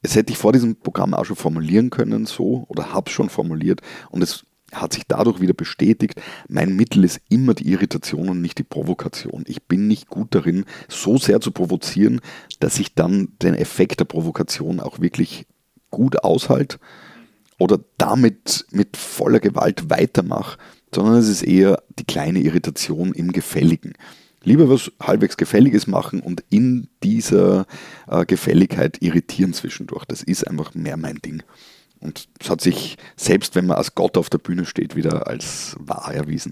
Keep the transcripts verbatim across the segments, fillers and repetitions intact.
es hätte ich vor diesem Programm auch schon formulieren können so oder habe es schon formuliert und es hat sich dadurch wieder bestätigt, mein Mittel ist immer die Irritation und nicht die Provokation. Ich bin nicht gut darin, so sehr zu provozieren, dass ich dann den Effekt der Provokation auch wirklich gut aushalte oder damit mit voller Gewalt weitermache, sondern es ist eher die kleine Irritation im Gefälligen. Lieber was halbwegs Gefälliges machen und in dieser äh, Gefälligkeit irritieren zwischendurch. Das ist einfach mehr mein Ding. Und es hat sich, selbst wenn man als Gott auf der Bühne steht, wieder als wahr erwiesen.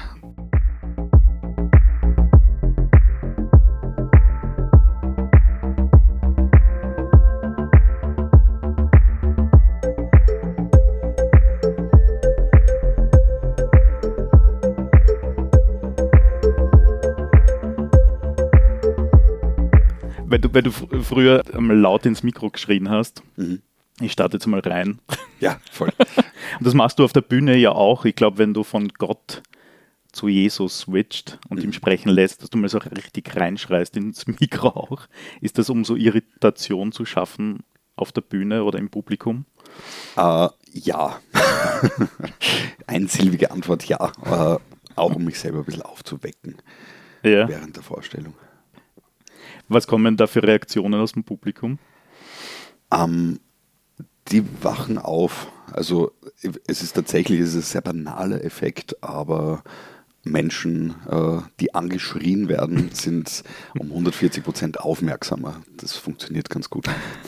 Wenn du, wenn du fr- früher einmal laut ins Mikro geschrien hast, Mhm. ich starte jetzt mal rein. Ja, voll. Und das machst du auf der Bühne ja auch. Ich glaube, wenn du von Gott zu Jesus switcht und Mhm. ihm sprechen lässt, dass du mal so richtig reinschreist ins Mikro auch. Ist das, um so Irritation zu schaffen auf der Bühne oder im Publikum? Äh, ja. Einsilbige Antwort ja. Äh, auch um mich selber ein bisschen aufzuwecken Ja. während der Vorstellung. Was kommen da für Reaktionen aus dem Publikum? Ähm, die wachen auf. Also es ist tatsächlich es ist ein sehr banaler Effekt, aber Menschen, äh, die angeschrien werden, sind um hundertvierzig Prozent aufmerksamer. Das funktioniert ganz gut.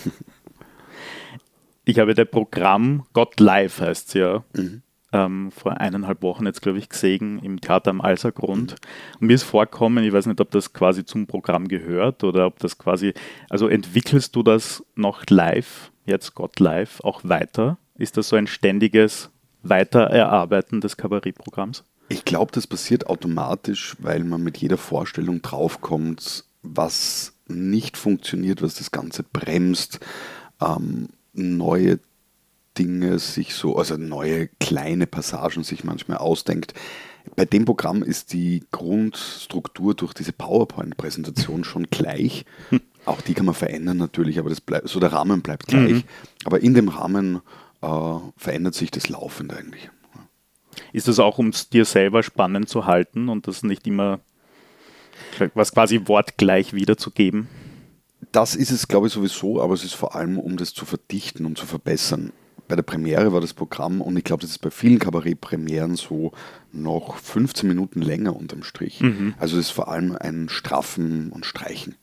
Ich habe das Programm Gott Live, heißt es ja, Mhm. ähm, vor eineinhalb Wochen jetzt, glaube ich, gesehen im Theater am Alsergrund. Und mir ist vorkommen, ich weiß nicht, ob das quasi zum Programm gehört oder ob das quasi, also entwickelst du das noch live, jetzt Gott Live, auch weiter? Ist das so ein ständiges Weitererarbeiten des Kabarettprogramms? Ich glaube, das passiert automatisch, weil man mit jeder Vorstellung draufkommt, was nicht funktioniert, was das Ganze bremst, ähm, neue Dinge sich so, also neue kleine Passagen sich manchmal ausdenkt. Bei dem Programm ist die Grundstruktur durch diese PowerPoint-Präsentation schon gleich. Auch die kann man verändern natürlich, aber das bleibt, so der Rahmen bleibt gleich. Mhm. Aber in dem Rahmen äh, verändert sich das laufend eigentlich. Ist das auch, um es dir selber spannend zu halten und das nicht immer was quasi wortgleich wiederzugeben? Das ist es, glaube ich, sowieso, aber es ist vor allem, um das zu verdichten, um zu verbessern. Bei der Premiere war das Programm, und ich glaube, das ist bei vielen Kabarettpremieren so, noch fünfzehn Minuten länger unterm Strich. Mhm. Also es ist vor allem ein Straffen und Streichen.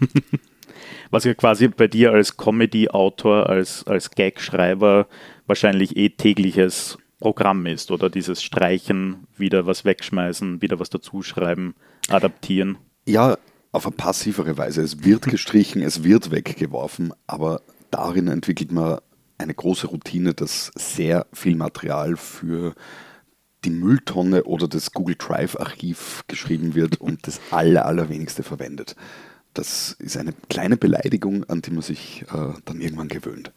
Was ja quasi bei dir als Comedy-Autor, als, als Gag-Schreiber wahrscheinlich eh tägliches Programm ist, oder dieses Streichen, wieder was wegschmeißen, wieder was dazuschreiben, adaptieren. Ja, auf eine passivere Weise. Es wird gestrichen, es wird weggeworfen, aber darin entwickelt man eine große Routine, dass sehr viel Material für die Mülltonne oder das Google Drive-Archiv geschrieben wird und das aller, allerwenigste verwendet. Das ist eine kleine Beleidigung, an die man sich äh, dann irgendwann gewöhnt.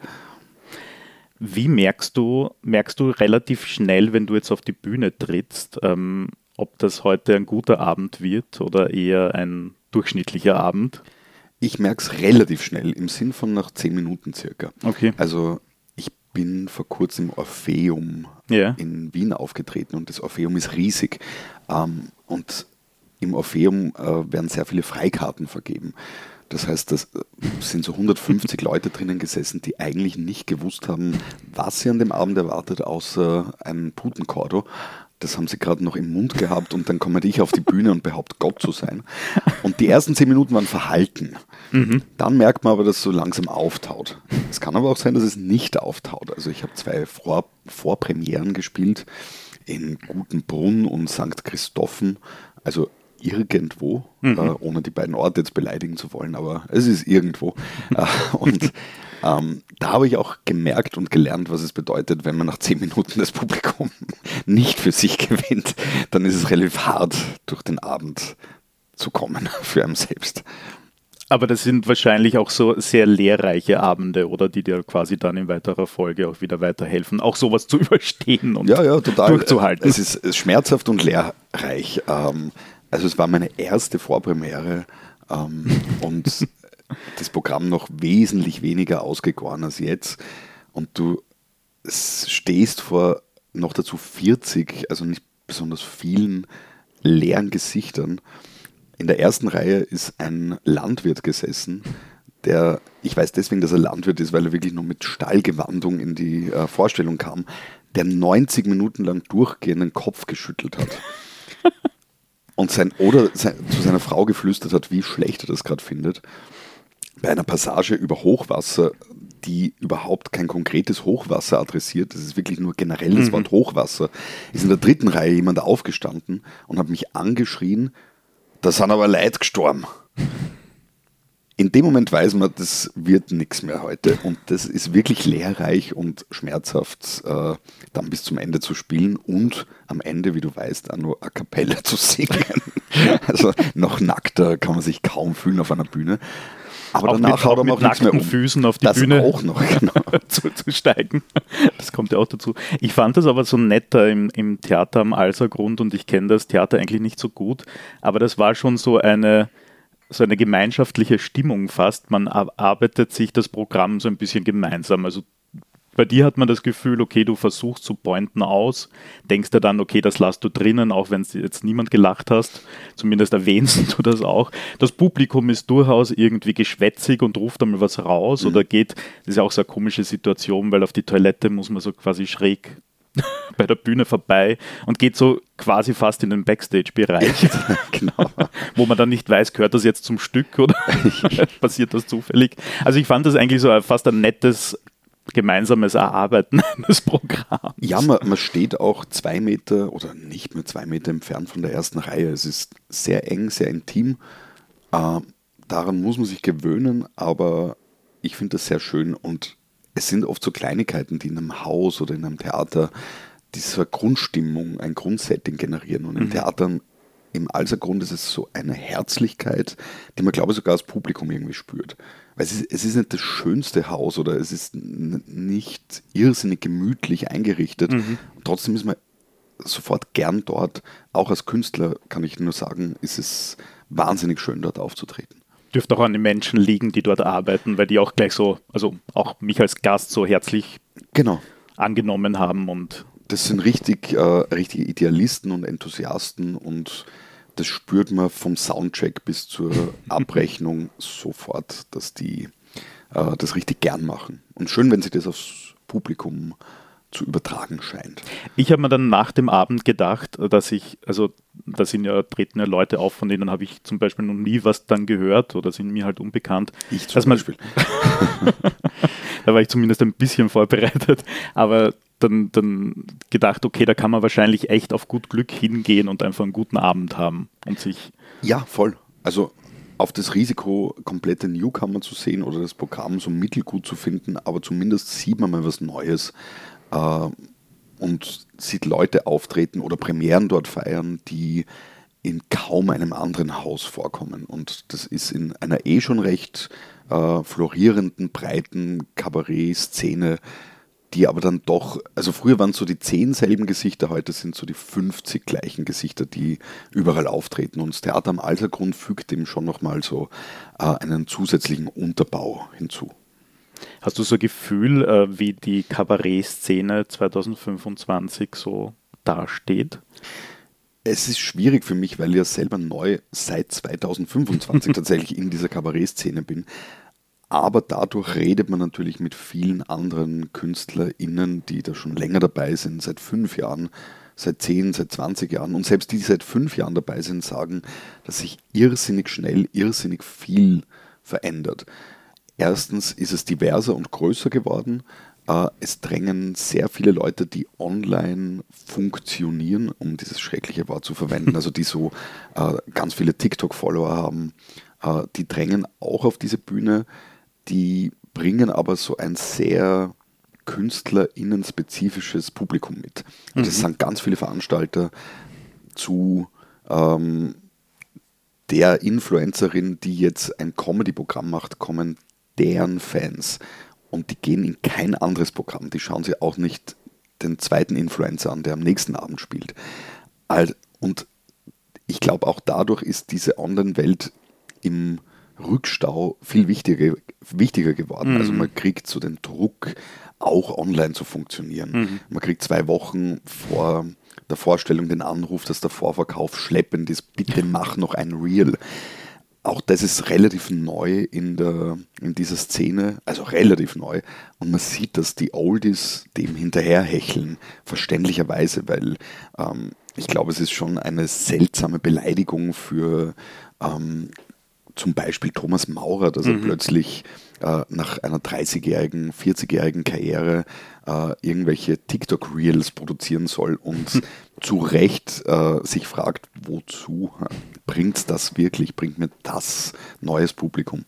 Wie merkst du, merkst du relativ schnell, wenn du jetzt auf die Bühne trittst, ähm, ob das heute ein guter Abend wird oder eher ein durchschnittlicher Abend? Ich merke es relativ schnell, im Sinn von nach zehn Minuten circa. Okay. Also ich bin vor kurzem im Orpheum Ja. in Wien aufgetreten und das Orpheum ist riesig. Ähm, und im Orpheum äh, werden sehr viele Freikarten vergeben. Das heißt, es sind so hundertfünfzig Leute drinnen gesessen, die eigentlich nicht gewusst haben, was sie an dem Abend erwartet, außer einem Putenkordo. Das haben sie gerade noch im Mund gehabt und dann komme ich auf die Bühne und behaupte, Gott zu sein. Und die ersten zehn Minuten waren verhalten. Mhm. Dann merkt man aber, dass es so langsam auftaut. Es kann aber auch sein, dass es nicht auftaut. Also ich habe zwei Vor- Vorpremieren gespielt in Gutenbrunn und Sankt Christophen. Also irgendwo, Mhm. äh, ohne die beiden Orte jetzt beleidigen zu wollen, aber es ist irgendwo. äh, und ähm, da habe ich auch gemerkt und gelernt, was es bedeutet, wenn man nach zehn Minuten das Publikum nicht für sich gewinnt, dann ist es relativ hart, durch den Abend zu kommen für einen selbst. Aber das sind wahrscheinlich auch so sehr lehrreiche Abende, oder, die dir quasi dann in weiterer Folge auch wieder weiterhelfen, auch sowas zu überstehen und Ja, ja, total. durchzuhalten. Es ist, es ist schmerzhaft und lehrreich. Ähm, also es war meine erste Vorpremiere ähm, und das Programm noch wesentlich weniger ausgegoren als jetzt und du stehst vor noch dazu vierzig, also nicht besonders vielen leeren Gesichtern. In der ersten Reihe ist ein Landwirt gesessen, der, ich weiß deswegen, dass er Landwirt ist, weil er wirklich nur mit Stallgewandung in die äh, Vorstellung kam, der neunzig Minuten lang durchgehend den Kopf geschüttelt hat. Und sein oder sein, zu seiner Frau geflüstert hat, wie schlecht er das gerade findet. Bei einer Passage über Hochwasser, die überhaupt kein konkretes Hochwasser adressiert, das ist wirklich nur generell das mhm. Wort Hochwasser, ist in der dritten Reihe jemand aufgestanden und hat mich angeschrien, da sind aber Leute gestorben. In dem Moment weiß man, das wird nichts mehr heute und das ist wirklich lehrreich und schmerzhaft, äh, dann bis zum Ende zu spielen und am Ende, wie du weißt, auch nur a cappella zu singen. Also noch nackter kann man sich kaum fühlen auf einer Bühne. Aber auch danach mit, haut er mit auch nichts mehr um. Füßen auf die das Bühne auch noch, genau. zu, zu steigen. Das kommt ja auch dazu. Ich fand das aber so netter im, im Theater am Alsergrund und ich kenne das Theater eigentlich nicht so gut, aber das war schon so eine so eine gemeinschaftliche Stimmung fast. Man arbeitet sich das Programm so ein bisschen gemeinsam. Also bei dir hat man das Gefühl, okay, du versuchst zu pointen aus, denkst dir dann, okay, das lässt du drinnen, auch wenn jetzt niemand gelacht hast, zumindest erwähnst du das auch. Das Publikum ist durchaus irgendwie geschwätzig und ruft einmal was raus mhm. oder geht, das ist ja auch so eine komische Situation, weil auf die Toilette muss man so quasi schräg bei der Bühne vorbei und geht so quasi fast in den Backstage-Bereich, genau. wo man dann nicht weiß, gehört das jetzt zum Stück oder passiert das zufällig. Also ich fand das eigentlich so fast ein nettes gemeinsames Erarbeiten eines Programms. Ja, man, man steht auch zwei Meter oder nicht mehr zwei Meter entfernt von der ersten Reihe. Es ist sehr eng, sehr intim. Äh, daran muss man sich gewöhnen, aber ich finde das sehr schön und es sind oft so Kleinigkeiten, die in einem Haus oder in einem Theater diese Grundstimmung, ein Grundsetting generieren. Und in mhm. Theatern im Alsergrund ist es so eine Herzlichkeit, die man, glaube ich, sogar als Publikum irgendwie spürt. Weil es ist, es ist nicht das schönste Haus oder es ist n- nicht irrsinnig gemütlich eingerichtet. Mhm. Und trotzdem ist man sofort gern dort. Auch als Künstler kann ich nur sagen, ist es wahnsinnig schön, dort aufzutreten. Dürfte auch an den Menschen liegen, die dort arbeiten, weil die auch gleich so, also auch mich als Gast so herzlich genau. angenommen haben. Und das sind richtig, äh, richtige Idealisten und Enthusiasten und das spürt man vom Soundcheck bis zur Abrechnung sofort, dass die äh, das richtig gern machen. Und schön, wenn sich das aufs Publikum zu übertragen scheint. Ich habe mir dann nach dem Abend gedacht, dass ich, also da sind ja, treten ja Leute auf, von denen habe ich zum Beispiel noch nie was dann gehört oder sind mir halt unbekannt. Ich zum Beispiel. Da war ich zumindest ein bisschen vorbereitet, aber dann, dann gedacht, okay, da kann man wahrscheinlich echt auf gut Glück hingehen und einfach einen guten Abend haben und sich... Ja, voll. Also auf das Risiko, komplette Newcomer zu sehen oder das Programm so mittelgut zu finden, aber zumindest sieht man mal was Neues äh, und sieht Leute auftreten oder Premieren dort feiern, die in kaum einem anderen Haus vorkommen. Und das ist in einer eh schon recht äh, florierenden, breiten Kabarett-Szene, die aber dann doch, also früher waren es so die zehn selben Gesichter, heute sind so die fünfzig gleichen Gesichter, die überall auftreten. Und das Theater am Alsergrund fügt dem schon nochmal so äh, einen zusätzlichen Unterbau hinzu. Hast du so ein Gefühl, äh, wie die Kabarett-Szene zwanzig fünfundzwanzig so dasteht? Es ist schwierig für mich, weil ich ja selber neu seit zwanzig fünfundzwanzig tatsächlich in dieser Kabarett-Szene bin. Aber dadurch redet man natürlich mit vielen anderen KünstlerInnen, die da schon länger dabei sind, seit fünf Jahren, seit zehn, seit zwanzig Jahren. Und selbst die, die seit fünf Jahren dabei sind, sagen, dass sich irrsinnig schnell, irrsinnig viel verändert. Erstens ist es diverser und größer geworden. Es drängen sehr viele Leute, die online funktionieren, um dieses schreckliche Wort zu verwenden, also die so ganz viele TikTok-Follower haben, die drängen auch auf diese Bühne. Die bringen aber so ein sehr KünstlerInnen-spezifisches Publikum mit. Und mhm. das sind ganz viele Veranstalter zu ähm, der Influencerin, die jetzt ein Comedy-Programm macht, kommen deren Fans. Und die gehen in kein anderes Programm. Die schauen sich auch nicht den zweiten Influencer an, der am nächsten Abend spielt. Und ich glaube, auch dadurch ist diese Online-Welt im Rückstau viel wichtiger, wichtiger geworden. Mhm. Also man kriegt so den Druck, auch online zu funktionieren. Mhm. Man kriegt zwei Wochen vor der Vorstellung den Anruf, dass der Vorverkauf schleppend ist, bitte mach noch ein Reel. Auch das ist relativ neu in, der, in dieser Szene, also relativ neu. Und man sieht, dass die Oldies dem hinterherhecheln, verständlicherweise, weil ähm, ich glaube, es ist schon eine seltsame Beleidigung für ähm, zum Beispiel Thomas Maurer, dass er Mhm. plötzlich äh, nach einer dreißigjährigen, vierzigjährigen Karriere äh, irgendwelche TikTok-Reels produzieren soll und zu Recht äh, sich fragt, wozu bringt das wirklich, bringt mir das neues Publikum?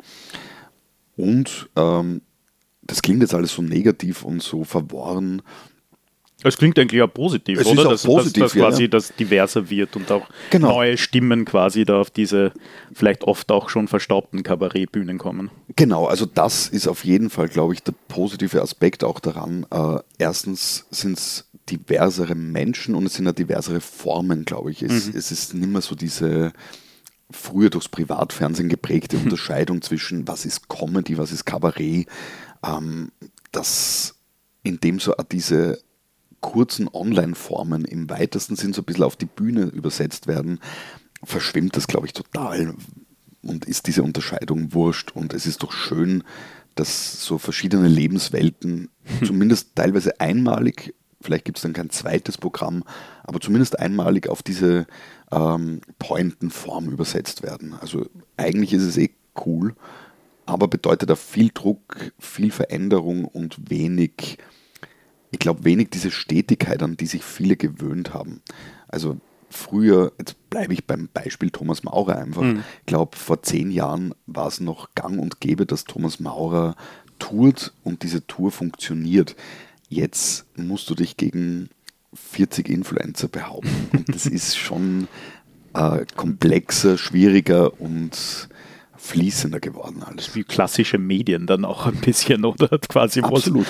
Und ähm, das klingt jetzt alles so negativ und so verworren. Es klingt eigentlich auch positiv, Es oder? ist auch dass, positiv, dass, dass ja, quasi ja. das diverser wird und auch Genau. neue Stimmen quasi da auf diese vielleicht oft auch schon verstaubten Kabarettbühnen kommen. Genau, also das ist auf jeden Fall, glaube ich, der positive Aspekt auch daran. Äh, erstens sind es diversere Menschen und es sind ja diversere Formen, glaube ich. Es, Mhm. es ist nicht mehr so diese früher durchs Privatfernsehen geprägte Unterscheidung zwischen was ist Comedy, was ist Kabarett. Ähm, dass in dem so auch diese kurzen Online-Formen im weitesten Sinn so ein bisschen auf die Bühne übersetzt werden, verschwimmt das, glaube ich, total und ist diese Unterscheidung wurscht. Und es ist doch schön, dass so verschiedene Lebenswelten zumindest teilweise einmalig, vielleicht gibt es dann kein zweites Programm, aber zumindest einmalig auf diese ähm, Pointenform übersetzt werden. Also eigentlich ist es eh cool, aber bedeutet auch viel Druck, viel Veränderung und wenig, ich glaube, wenig diese Stetigkeit, an die sich viele gewöhnt haben. Also früher, jetzt bleibe ich beim Beispiel Thomas Maurer einfach, Mhm. ich glaube, vor zehn Jahren war es noch gang und gäbe, dass Thomas Maurer tourt und diese Tour funktioniert. Jetzt musst du dich gegen vierzig Influencer behaupten und das ist schon äh, komplexer, schwieriger und fließender geworden alles. Wie klassische Medien dann auch ein bisschen, oder? Quasi was- Absolut.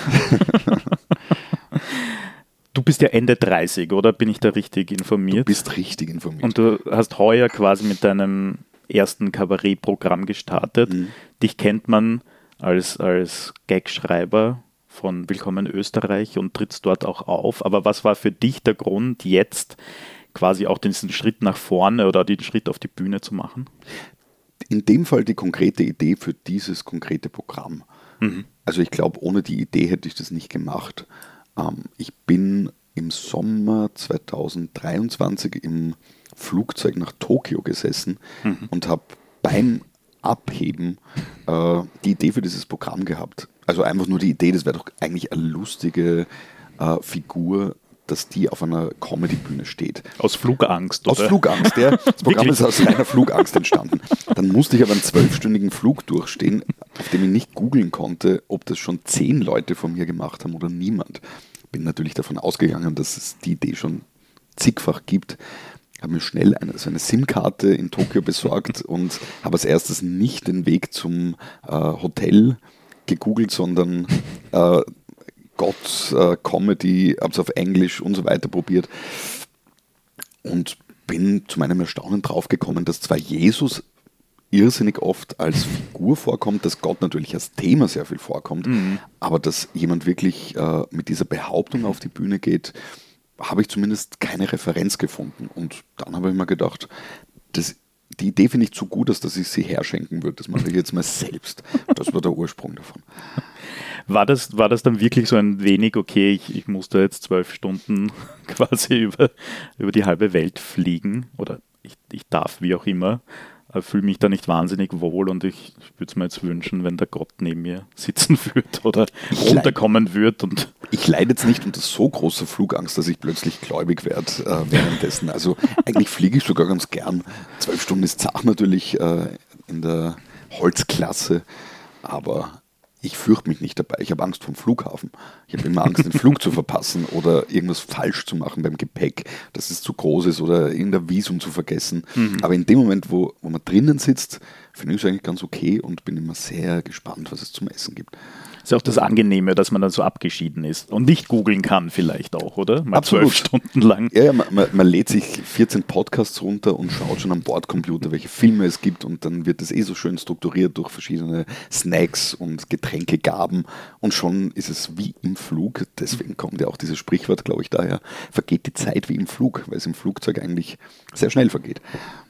Du bist ja Ende dreißig, oder? Bin ich da richtig Du informiert? bist richtig informiert. Und du hast heuer quasi mit deinem ersten Kabarettprogramm gestartet. Mhm. Dich kennt man als, als Gagschreiber von Willkommen Österreich und trittst dort auch auf. Aber was war für dich der Grund, jetzt quasi auch diesen Schritt nach vorne oder den Schritt auf die Bühne zu machen? In dem Fall die konkrete Idee für dieses konkrete Programm. Mhm. Also ich glaube, ohne die Idee hätte ich das nicht gemacht. Ähm, ich bin im Sommer zweitausenddreiundzwanzig im Flugzeug nach Tokio gesessen Mhm. und habe beim Abheben äh, die Idee für dieses Programm gehabt. Also einfach nur die Idee, das wäre doch eigentlich eine lustige äh, Figur, dass die auf einer Comedy-Bühne steht. Aus Flugangst, Aus oder? Flugangst, ja. Das Programm Wirklich? ist aus reiner Flugangst entstanden. Dann musste ich aber einen zwölfstündigen Flug durchstehen, auf dem ich nicht googeln konnte, ob das schon zehn Leute von mir gemacht haben oder niemand. Bin natürlich davon ausgegangen, dass es die Idee schon zigfach gibt. Habe mir schnell eine, so eine SIM-Karte in Tokio besorgt und habe als erstes nicht den Weg zum äh, Hotel gegoogelt, sondern äh, Gott, äh, Comedy, habe es auf Englisch und so weiter probiert und bin zu meinem Erstaunen draufgekommen, dass zwar Jesus irrsinnig oft als Figur vorkommt, dass Gott natürlich als Thema sehr viel vorkommt, Mhm. aber dass jemand wirklich äh, mit dieser Behauptung auf die Bühne geht, habe ich zumindest keine Referenz gefunden. Und dann habe ich mir gedacht, das, die Idee finde ich zu gut, als dass ich sie herschenken würde. Das mache ich jetzt mal selbst. Das war der Ursprung davon. War das, war das dann wirklich so ein wenig, okay, ich, ich muss da jetzt zwölf Stunden quasi über, über die halbe Welt fliegen oder ich, ich darf, wie auch immer, fühle mich da nicht wahnsinnig wohl und ich, ich würde es mir jetzt wünschen, wenn der Gott neben mir sitzen würde oder Ich runterkommen würde. Und Ich leide jetzt nicht unter so großer Flugangst, dass ich plötzlich gläubig werde äh, währenddessen. Also eigentlich fliege ich sogar ganz gern. Zwölf Stunden ist zart natürlich äh, in der Holzklasse, aber ich fürchte mich nicht dabei. Ich habe Angst vom Flughafen. Ich habe immer Angst, den Flug zu verpassen oder irgendwas falsch zu machen beim Gepäck, dass es zu groß ist oder irgendein Visum zu vergessen. Mhm. Aber in dem Moment, wo, wo man drinnen sitzt, finde ich es eigentlich ganz okay und bin immer sehr gespannt, was es zum Essen gibt. ist ja auch das Angenehme, dass man dann so abgeschieden ist und nicht googeln kann vielleicht auch, oder? Mal Absolut. zwölf Stunden lang. Ja, ja man, man, man lädt sich vierzehn Podcasts runter und schaut schon am Bordcomputer, welche Filme es gibt und dann wird das eh so schön strukturiert durch verschiedene Snacks und Getränkegaben und schon ist es wie im Flug. Deswegen kommt ja auch dieses Sprichwort, glaube ich, daher, vergeht die Zeit wie im Flug, weil es im Flugzeug eigentlich sehr schnell vergeht.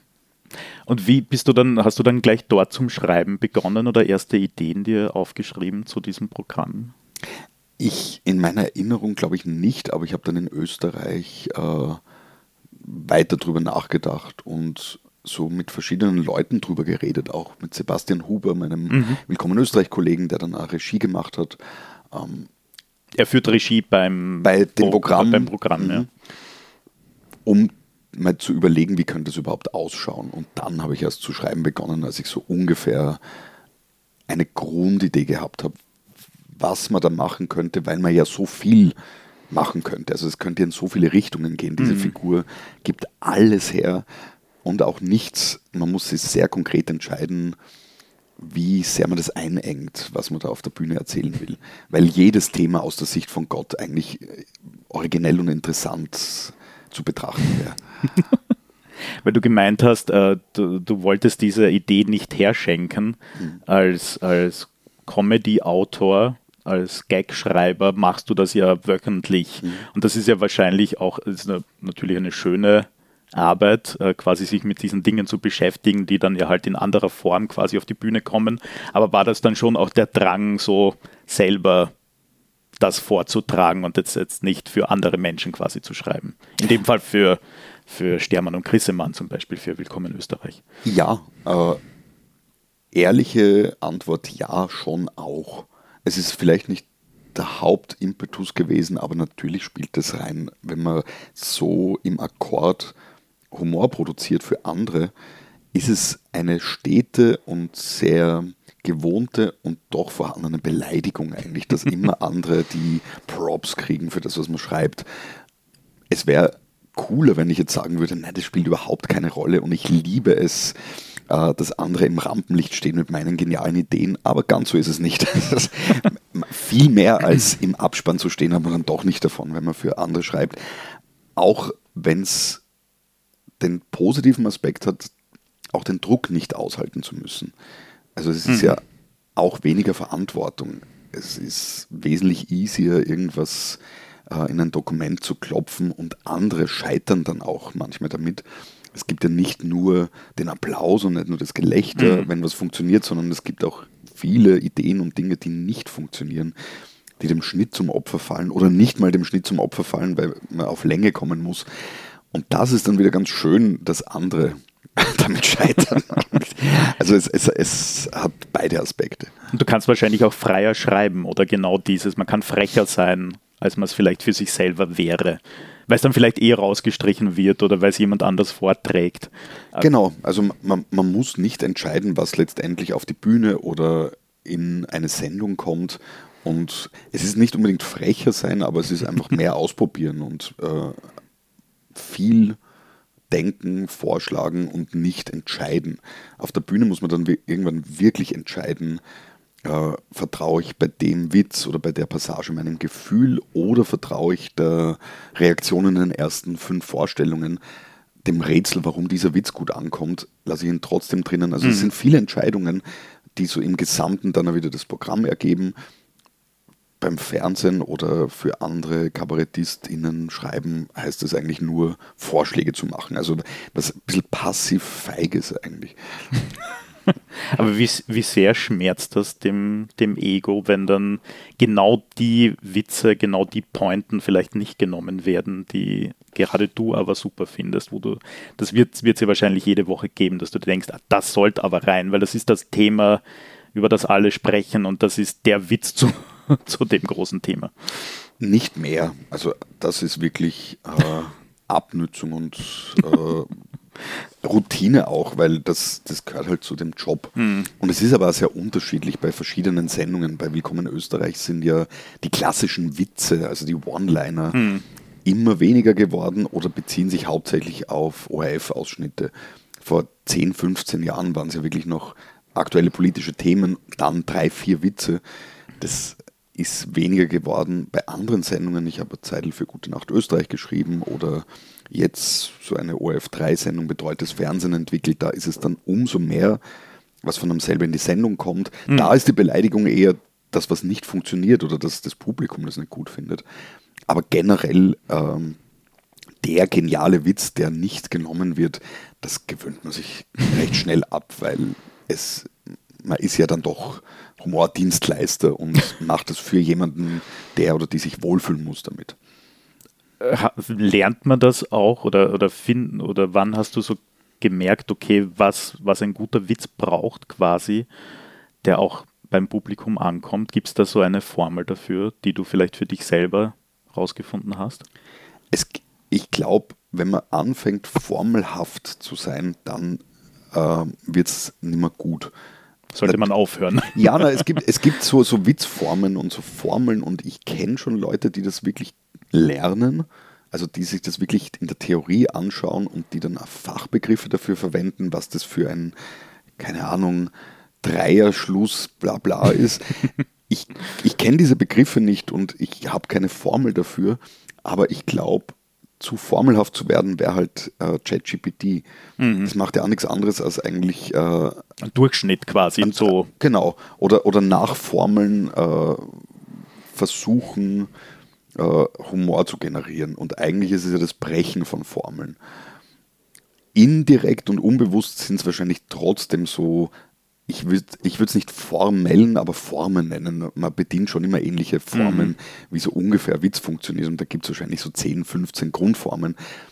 Und wie bist du dann, hast du dann gleich dort zum Schreiben begonnen oder erste Ideen dir aufgeschrieben zu diesem Programm? Ich in meiner Erinnerung glaube ich nicht, aber ich habe dann in Österreich äh, weiter drüber nachgedacht und so mit verschiedenen Leuten drüber geredet, auch mit Sebastian Huber, meinem mhm. Willkommen Österreich-Kollegen, der dann auch Regie gemacht hat. Ähm, er führt Regie beim, bei dem Pro- Programm, beim Programm mhm. ja. um mal zu überlegen, wie könnte es überhaupt ausschauen. Und dann habe ich erst zu schreiben begonnen, als ich so ungefähr eine Grundidee gehabt habe, was man da machen könnte, weil man ja so viel machen könnte. Also es könnte in so viele Richtungen gehen. Diese mhm. Figur gibt alles her und auch nichts. Man muss sich sehr konkret entscheiden, wie sehr man das einengt, was man da auf der Bühne erzählen will. Weil jedes Thema aus der Sicht von Gott eigentlich originell und interessant zu betrachten wäre. Weil du gemeint hast, äh, du, du wolltest diese Idee nicht herschenken. Mhm. Als, als Comedy-Autor, als Gag-Schreiber machst du das ja wöchentlich. Mhm. Und das ist ja wahrscheinlich auch ist eine, natürlich eine schöne Arbeit, äh, quasi sich mit diesen Dingen zu beschäftigen, die dann ja halt in anderer Form quasi auf die Bühne kommen. Aber war das dann schon auch der Drang, so selber das vorzutragen und jetzt, jetzt nicht für andere Menschen quasi zu schreiben? In dem Fall für, für Stermann und Grissemann zum Beispiel, für Willkommen Österreich. Ja, äh, ehrliche Antwort ja, schon auch. Es ist vielleicht nicht der Hauptimpetus gewesen, aber natürlich spielt das rein, wenn man so im Akkord Humor produziert für andere, ist es eine stete und sehr gewohnte und doch vorhandene Beleidigung eigentlich, dass immer andere die Props kriegen für das, was man schreibt. Es wäre cooler, wenn ich jetzt sagen würde, nein, das spielt überhaupt keine Rolle und ich liebe es, dass andere im Rampenlicht stehen mit meinen genialen Ideen, aber ganz so ist es nicht. Viel mehr als im Abspann zu stehen, hat man dann doch nicht davon, wenn man für andere schreibt. Auch wenn es den positiven Aspekt hat, auch den Druck nicht aushalten zu müssen. Also es ist mhm. ja auch weniger Verantwortung. Es ist wesentlich easier, irgendwas äh, in ein Dokument zu klopfen und andere scheitern dann auch manchmal damit. Es gibt ja nicht nur den Applaus und nicht nur das Gelächter, mhm. wenn was funktioniert, sondern es gibt auch viele Ideen und Dinge, die nicht funktionieren, die dem Schnitt zum Opfer fallen oder nicht mal dem Schnitt zum Opfer fallen, weil man auf Länge kommen muss. Und das ist dann wieder ganz schön, dass andere damit scheitern. Also es, es, es hat beide Aspekte. Und du kannst wahrscheinlich auch freier schreiben oder genau dieses, man kann frecher sein, als man es vielleicht für sich selber wäre. Weil es dann vielleicht eh rausgestrichen wird oder weil es jemand anders vorträgt. Genau, also man, man muss nicht entscheiden, was letztendlich auf die Bühne oder in eine Sendung kommt. Und es ist nicht unbedingt frecher sein, aber es ist einfach mehr ausprobieren und äh, viel denken, vorschlagen und nicht entscheiden. Auf der Bühne muss man dann irgendwann wirklich entscheiden, äh, vertraue ich bei dem Witz oder bei der Passage meinem Gefühl oder vertraue ich der Reaktion in den ersten fünf Vorstellungen, dem Rätsel, warum dieser Witz gut ankommt, lasse ich ihn trotzdem drinnen. Also mhm. es sind viele Entscheidungen, die so im Gesamten dann wieder das Programm ergeben. Beim Fernsehen oder für andere KabarettistInnen schreiben, heißt es eigentlich nur, Vorschläge zu machen. Also was ein bisschen passiv-feiges eigentlich. Aber wie, wie sehr schmerzt das dem, dem Ego, wenn dann genau die Witze, genau die Pointen vielleicht nicht genommen werden, die gerade du aber super findest, wo du, das wird es ja wahrscheinlich jede Woche geben, dass du denkst, ah, das sollte aber rein, weil das ist das Thema, über das alle sprechen und das ist der Witz zu zu dem großen Thema. Nicht mehr. Also das ist wirklich äh, Abnützung und äh, Routine auch, weil das, das gehört halt zu dem Job. Mhm. Und es ist aber auch sehr unterschiedlich bei verschiedenen Sendungen. Bei Willkommen Österreich sind ja die klassischen Witze, also die One-Liner, mhm. immer weniger geworden oder beziehen sich hauptsächlich auf O R F-Ausschnitte. Vor zehn, fünfzehn Jahren waren es ja wirklich noch aktuelle politische Themen, dann drei, vier Witze. Das ist weniger geworden bei anderen Sendungen. Ich habe eine Zeitl für Gute Nacht Österreich geschrieben oder jetzt so eine O R F drei Sendung Betreutes Fernsehen entwickelt. Da ist es dann umso mehr, was von einem selber in die Sendung kommt. Mhm. Da ist die Beleidigung eher das, was nicht funktioniert oder dass das Publikum das nicht gut findet. Aber generell ähm, der geniale Witz, der nicht genommen wird, das gewöhnt man sich recht schnell ab, weil es, man ist ja dann doch Humordienstleister und macht das für jemanden, der oder die sich wohlfühlen muss damit. Lernt man das auch oder, oder finden oder wann hast du so gemerkt, okay, was, was ein guter Witz braucht quasi, der auch beim Publikum ankommt? Gibt es da so eine Formel dafür, die du vielleicht für dich selber rausgefunden hast? Es, ich glaube, wenn man anfängt, formelhaft zu sein, dann äh, wird es nicht mehr gut. Sollte man aufhören. Ja, na, es gibt, es gibt so, so Witzformen und so Formeln und ich kenne schon Leute, die das wirklich lernen, also die sich das wirklich in der Theorie anschauen und die dann auch Fachbegriffe dafür verwenden, was das für ein, keine Ahnung, Dreierschluss, bla bla ist. Ich, ich kenne diese Begriffe nicht und ich habe keine Formel dafür, aber ich glaube, zu formelhaft zu werden, wäre halt äh, ChatGPT. Mhm. Das macht ja auch nichts anderes als eigentlich äh, ein Durchschnitt quasi. Ein, so. Genau. Oder, oder nach Formeln äh, versuchen, äh, Humor zu generieren. Und eigentlich ist es ja das Brechen von Formeln. Indirekt und unbewusst sind es wahrscheinlich trotzdem so, ich würde ich es nicht formellen, aber Formen nennen. Man bedient schon immer ähnliche Formen, mhm. wie so ungefähr Witz funktioniert. Und da gibt es wahrscheinlich so zehn, fünfzehn Grundformen.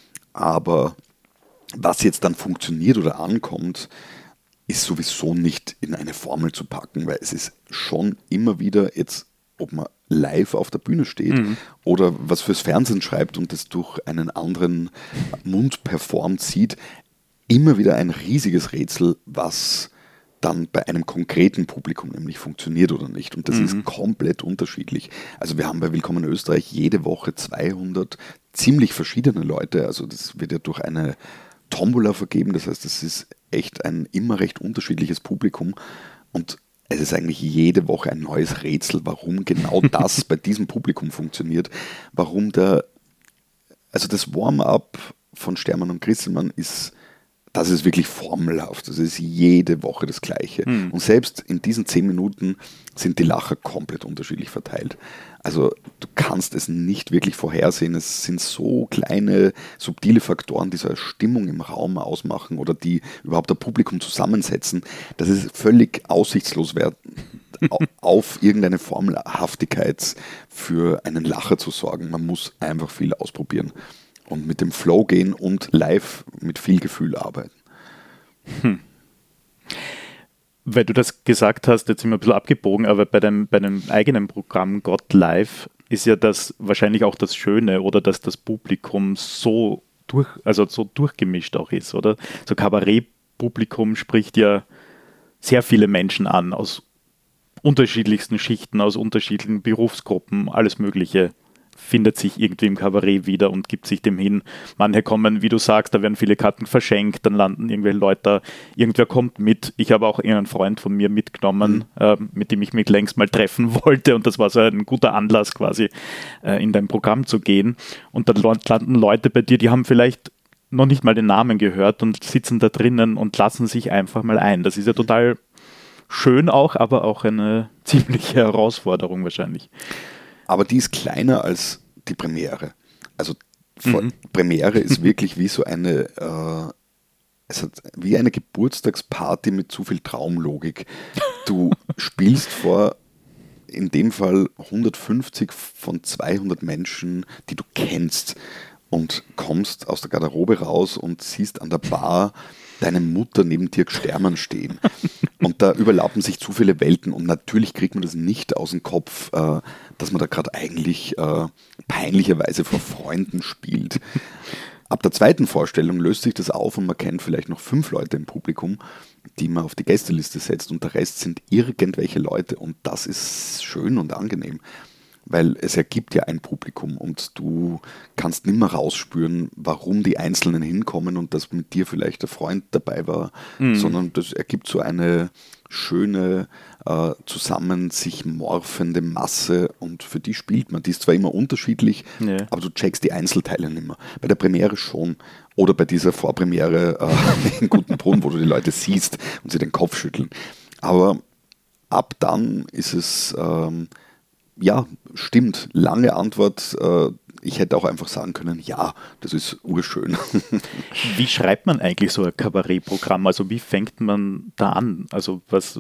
Aber was jetzt dann funktioniert oder ankommt, ist sowieso nicht in eine Formel zu packen, weil es ist schon immer wieder jetzt, ob man live auf der Bühne steht mhm. oder was fürs Fernsehen schreibt und das durch einen anderen Mund performt sieht, immer wieder ein riesiges Rätsel, was dann bei einem konkreten Publikum nämlich funktioniert oder nicht. Und das mhm. ist komplett unterschiedlich. Also wir haben bei Willkommen in Österreich jede Woche zweihundert ziemlich verschiedene Leute. Also das wird ja durch eine Tombola vergeben. Das heißt, es ist echt ein immer recht unterschiedliches Publikum. Und es ist eigentlich jede Woche ein neues Rätsel, warum genau das bei diesem Publikum funktioniert. Warum der, also das Warm-up von Stermann und Grisselmann ist, das ist wirklich formelhaft. Das ist jede Woche das Gleiche. Hm. Und selbst in diesen zehn Minuten sind die Lacher komplett unterschiedlich verteilt. Also du kannst es nicht wirklich vorhersehen. Es sind so kleine, subtile Faktoren, die so eine Stimmung im Raum ausmachen oder die überhaupt das Publikum zusammensetzen. Das ist völlig aussichtslos wert, auf irgendeine Formelhaftigkeit für einen Lacher zu sorgen. Man muss einfach viel ausprobieren. Und mit dem Flow gehen und live mit viel Gefühl arbeiten. Hm. Weil du das gesagt hast, jetzt sind wir ein bisschen abgebogen, aber bei dem, bei dem eigenen Programm Gott Live ist ja das wahrscheinlich auch das Schöne, oder dass das Publikum so durch, also so durchgemischt auch ist, oder? So Kabarett-Publikum spricht ja sehr viele Menschen an, aus unterschiedlichsten Schichten, aus unterschiedlichen Berufsgruppen, alles Mögliche findet sich irgendwie im Kabarett wieder und gibt sich dem hin. Manche kommen, wie du sagst, da werden viele Karten verschenkt, dann landen irgendwelche Leute da, irgendwer kommt mit. Ich habe auch einen Freund von mir mitgenommen, mhm. äh, mit dem ich mich längst mal treffen wollte, und das war so ein guter Anlass quasi, äh, in dein Programm zu gehen. Und dann landen Leute bei dir, die haben vielleicht noch nicht mal den Namen gehört und sitzen da drinnen und lassen sich einfach mal ein. Das ist ja total schön auch, aber auch eine ziemliche Herausforderung wahrscheinlich. Aber die ist kleiner als die Premiere. Also mhm. Premiere ist wirklich wie so eine, äh, es hat wie eine Geburtstagsparty mit zu viel Traumlogik. Du spielst vor, in dem Fall hundertfünfzig von zweihundert Menschen, die du kennst, und kommst aus der Garderobe raus und siehst an der Bar deine Mutter neben dir Stermann stehen. Und da überlappen sich zu viele Welten und natürlich kriegt man das nicht aus dem Kopf, äh, dass man da gerade eigentlich äh, peinlicherweise vor Freunden spielt. Ab der zweiten Vorstellung löst sich das auf und man kennt vielleicht noch fünf Leute im Publikum, die man auf die Gästeliste setzt, und der Rest sind irgendwelche Leute, und das ist schön und angenehm. weil es ergibt ja ein Publikum und du kannst nimmer rausspüren, warum die Einzelnen hinkommen und dass mit dir vielleicht der Freund dabei war, mhm. sondern das ergibt so eine schöne, äh, zusammen sich morphende Masse und für die spielt man. Die ist zwar immer unterschiedlich, ja. aber du checkst die Einzelteile nimmer. Bei der Premiere schon oder bei dieser Vorpremiere äh, in Guten Brunnen, wo du die Leute siehst und sie den Kopf schütteln. Aber ab dann ist es, ähm, ja, stimmt, lange Antwort. Äh, ich hätte auch einfach sagen können, ja, das ist urschön. Wie schreibt man eigentlich so ein Kabarettprogramm? Also wie fängt man da an? Also was,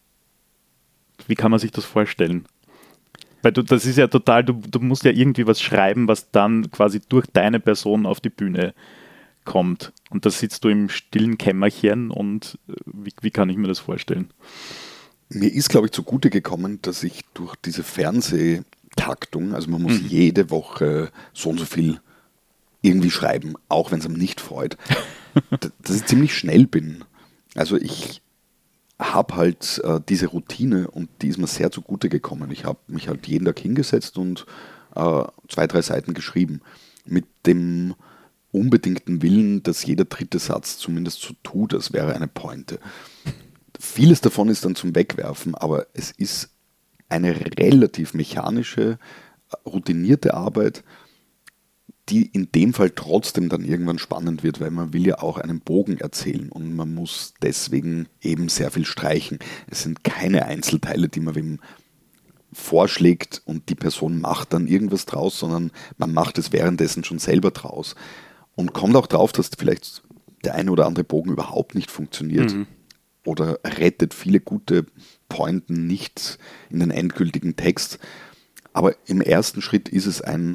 wie kann man sich das vorstellen? Weil du, das ist ja total, du, du musst ja irgendwie was schreiben, was dann quasi durch deine Person auf die Bühne kommt. Und da sitzt du im stillen Kämmerchen und wie, wie kann ich mir das vorstellen? Mir ist, glaube ich, zugute gekommen, dass ich durch diese Fernsehtaktung, also man muss mhm. jede Woche so und so viel irgendwie schreiben, auch wenn es einem nicht freut, dass ich ziemlich schnell bin. Also ich habe halt äh, diese Routine und die ist mir sehr zugute gekommen. Ich habe mich halt jeden Tag hingesetzt und äh, zwei, drei Seiten geschrieben. Mit dem unbedingten Willen, dass jeder dritte Satz zumindest so tut, als wäre eine Pointe. Vieles davon ist dann zum Wegwerfen, aber es ist eine relativ mechanische, routinierte Arbeit, die in dem Fall trotzdem dann irgendwann spannend wird, weil man will ja auch einen Bogen erzählen und man muss deswegen eben sehr viel streichen. Es sind keine Einzelteile, die man wem vorschlägt und die Person macht dann irgendwas draus, sondern man macht es währenddessen schon selber draus und kommt auch drauf, dass vielleicht der eine oder andere Bogen überhaupt nicht funktioniert. Mhm. Oder rettet viele gute Pointen nicht in den endgültigen Text. Aber im ersten Schritt ist es ein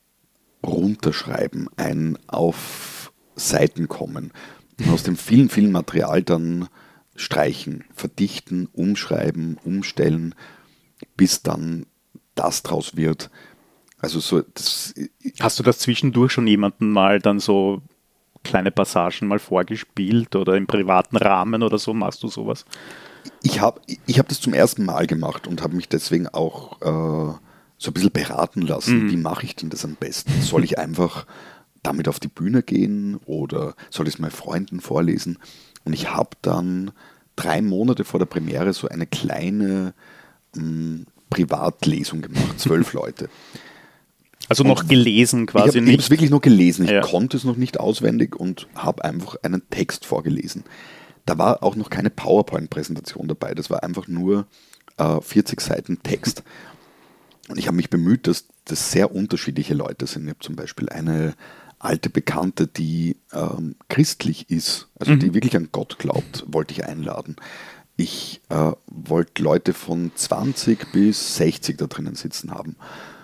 Runterschreiben, ein auf Seiten kommen. Und aus dem vielen, vielen Material dann streichen, verdichten, umschreiben, umstellen, bis dann das draus wird. Also so, das Hast du das zwischendurch schon jemanden mal dann so kleine Passagen mal vorgespielt oder im privaten Rahmen oder so? Machst du sowas? Ich habe ich hab das zum ersten Mal gemacht und habe mich deswegen auch äh, so ein bisschen beraten lassen. Mhm. Wie mache ich denn das am besten? Soll ich einfach damit auf die Bühne gehen oder soll ich es meinen Freunden vorlesen? Und ich habe dann drei Monate vor der Premiere so eine kleine mh, Privatlesung gemacht, zwölf Leute. Also noch und gelesen quasi ich nicht? Ich habe es wirklich noch gelesen. Ich ja. konnte es noch nicht auswendig und habe einfach einen Text vorgelesen. Da war auch noch keine PowerPoint-Präsentation dabei. Das war einfach nur äh, vierzig Seiten Text. Und ich habe mich bemüht, dass das sehr unterschiedliche Leute sind. Ich habe zum Beispiel eine alte Bekannte, die ähm, christlich ist, also mhm. die wirklich an Gott glaubt, wollte ich einladen. Ich äh, wollte Leute von zwanzig bis sechzig da drinnen sitzen haben.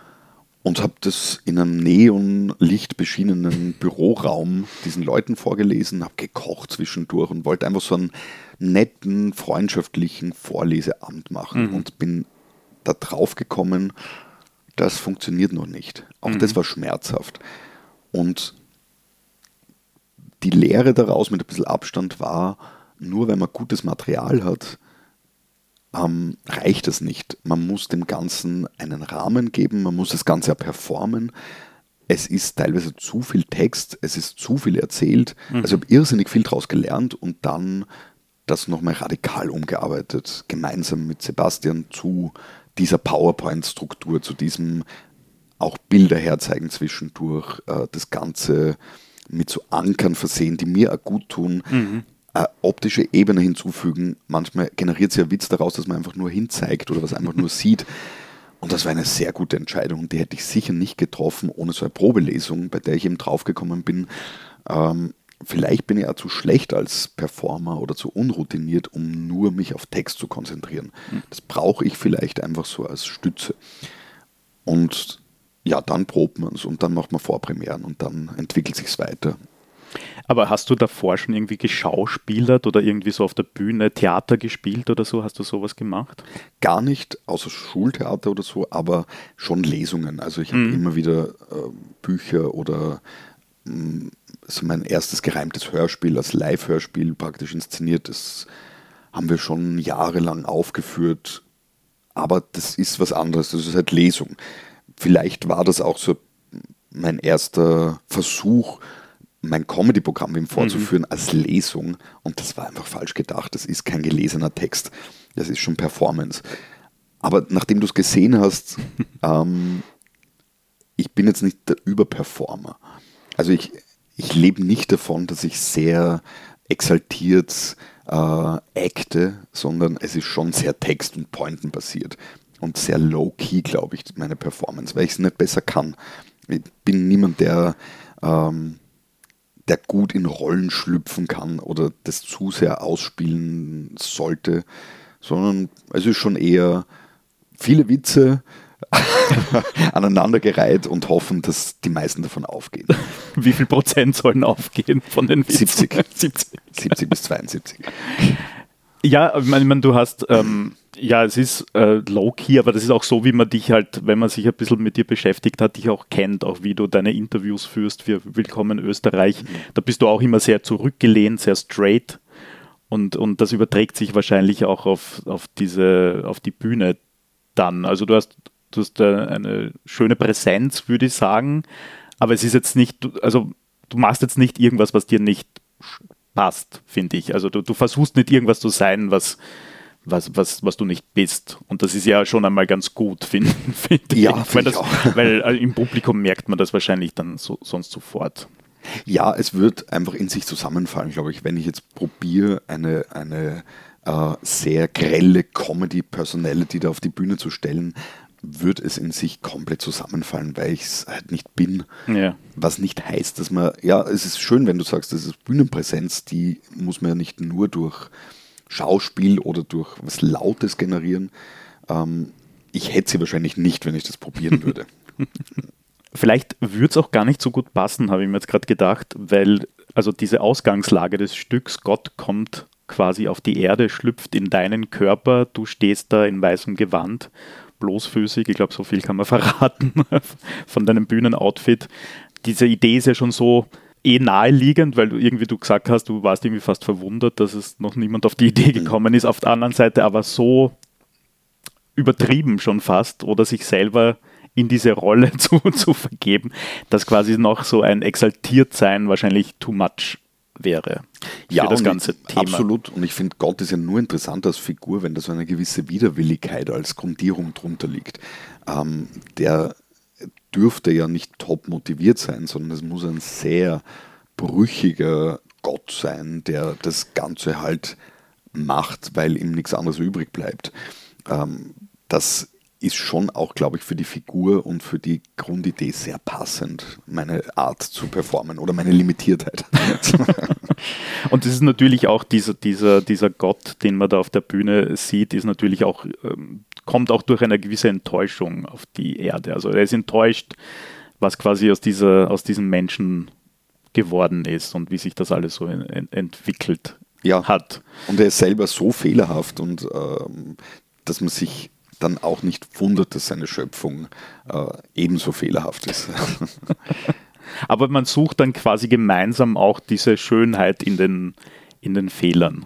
Und habe das in einem neonlichtbeschienenen Büroraum diesen Leuten vorgelesen, habe gekocht zwischendurch und wollte einfach so einen netten, freundschaftlichen Vorleseabend machen. Mhm. Und bin da drauf gekommen, das funktioniert noch nicht. Auch mhm. das war schmerzhaft. Und die Lehre daraus mit ein bisschen Abstand war, nur wenn man gutes Material hat, Ähm, reicht es nicht. Man muss dem Ganzen einen Rahmen geben, man muss das Ganze ja performen. Es ist teilweise zu viel Text, es ist zu viel erzählt. Mhm. Also ich habe irrsinnig viel daraus gelernt und dann das nochmal radikal umgearbeitet, gemeinsam mit Sebastian zu dieser PowerPoint-Struktur, zu diesem auch Bilder herzeigen zwischendurch, äh, das Ganze mit so Ankern versehen, die mir auch gut tun. Mhm. Optische Ebene hinzufügen. Manchmal generiert es ja Witz daraus, dass man einfach nur hinzeigt oder was einfach nur sieht. Und das war eine sehr gute Entscheidung. Und die hätte ich sicher nicht getroffen ohne so eine Probelesung, bei der ich eben draufgekommen bin. Ähm, vielleicht bin ich auch zu schlecht als Performer oder zu unroutiniert, um nur mich auf Text zu konzentrieren. Das brauche ich vielleicht einfach so als Stütze. Und ja, dann probt man es und dann macht man Vorpremieren und dann entwickelt sich es weiter. Aber hast du davor schon irgendwie geschauspielert oder irgendwie so auf der Bühne Theater gespielt oder so? Hast du sowas gemacht? Gar nicht, außer Schultheater oder so, aber schon Lesungen. Also ich habe mhm. immer wieder äh, Bücher oder mh, also mein erstes gereimtes Hörspiel als Live-Hörspiel praktisch inszeniert. Das haben wir schon jahrelang aufgeführt, aber das ist was anderes. Das ist halt Lesung. vielleicht war das auch so mein erster Versuch, mein Comedy-Programm ihm vorzuführen mhm. als Lesung, und das war einfach falsch gedacht. Das ist kein gelesener Text, das ist schon Performance. Aber nachdem du es gesehen hast, ähm, ich bin jetzt nicht der Überperformer. Also ich, ich lebe nicht davon, dass ich sehr exaltiert äh, acte, sondern es ist schon sehr text- und pointenbasiert und sehr low-key, glaube ich, meine Performance, weil ich es nicht besser kann. Ich bin niemand, der, ähm, der gut in Rollen schlüpfen kann oder das zu sehr ausspielen sollte, sondern es ist schon eher viele Witze aneinandergereiht und hoffen, dass die meisten davon aufgehen. Wie viel Prozent sollen aufgehen von den Witzen? siebzig. siebzig. siebzig bis zweiundsiebzig. Ja, ich meine, ich mein, du hast, ähm, ja, es ist äh, low-key, aber das ist auch so, wie man dich halt, wenn man sich ein bisschen mit dir beschäftigt hat, dich auch kennt, auch wie du deine Interviews führst für Willkommen Österreich. Mhm. Da bist du auch immer sehr zurückgelehnt, sehr straight, und, und das überträgt sich wahrscheinlich auch auf, auf, diese, auf die Bühne dann. Also du hast, du hast eine schöne Präsenz, würde ich sagen, aber es ist jetzt nicht, also du machst jetzt nicht irgendwas, was dir nicht passt, finde ich. Also du, du versuchst nicht irgendwas zu sein, was, was, was, was du nicht bist. Und das ist ja schon einmal ganz gut, finde find ich. Ja, find weil, das, ich auch. weil also im Publikum merkt man das wahrscheinlich dann so, sonst sofort. Ja, es wird einfach in sich zusammenfallen, glaube ich, wenn ich jetzt probiere, eine, eine äh, sehr grelle Comedy-Personality da auf die Bühne zu stellen, wird es in sich komplett zusammenfallen, weil ich es halt nicht bin. Ja. Was nicht heißt, dass man, ja, es ist schön, wenn du sagst, das ist Bühnenpräsenz, die muss man ja nicht nur durch Schauspiel oder durch was Lautes generieren. Ähm, ich hätte sie wahrscheinlich nicht, wenn ich das probieren würde. Vielleicht würde es auch gar nicht so gut passen, habe ich mir jetzt gerade gedacht, weil also diese Ausgangslage des Stücks, Gott kommt quasi auf die Erde, schlüpft in deinen Körper, du stehst da in weißem Gewand, bloßfüßig, ich glaube, so viel kann man verraten von deinem Bühnenoutfit. Diese Idee ist ja schon so eh naheliegend, weil du irgendwie du gesagt hast, du warst irgendwie fast verwundert, dass es noch niemand auf die Idee gekommen ist. Auf der anderen Seite aber so übertrieben schon fast oder sich selber in diese Rolle zu, zu vergeben, dass quasi noch so ein Exaltiertsein wahrscheinlich too much wäre für ja, das ganze ich, Thema. Absolut. Und ich finde, Gott ist ja nur interessant als Figur, wenn da so eine gewisse Widerwilligkeit als Grundierung drunter liegt. Ähm, der dürfte ja nicht top motiviert sein, sondern es muss ein sehr brüchiger Gott sein, der das Ganze halt macht, weil ihm nichts anderes übrig bleibt. Ähm, das ist schon auch, glaube ich, für die Figur und für die Grundidee sehr passend, meine Art zu performen oder meine Limitiertheit. Und das ist natürlich auch dieser, dieser, dieser Gott, den man da auf der Bühne sieht, ist natürlich auch, ähm, kommt auch durch eine gewisse Enttäuschung auf die Erde. Also er ist enttäuscht, was quasi aus, dieser, aus diesem Menschen geworden ist und wie sich das alles so en, entwickelt ja, hat. Und er ist selber so fehlerhaft, und ähm, dass man sich dann auch nicht wundert, dass seine Schöpfung äh, ebenso fehlerhaft ist. Aber man sucht dann quasi gemeinsam auch diese Schönheit in den, in den Fehlern.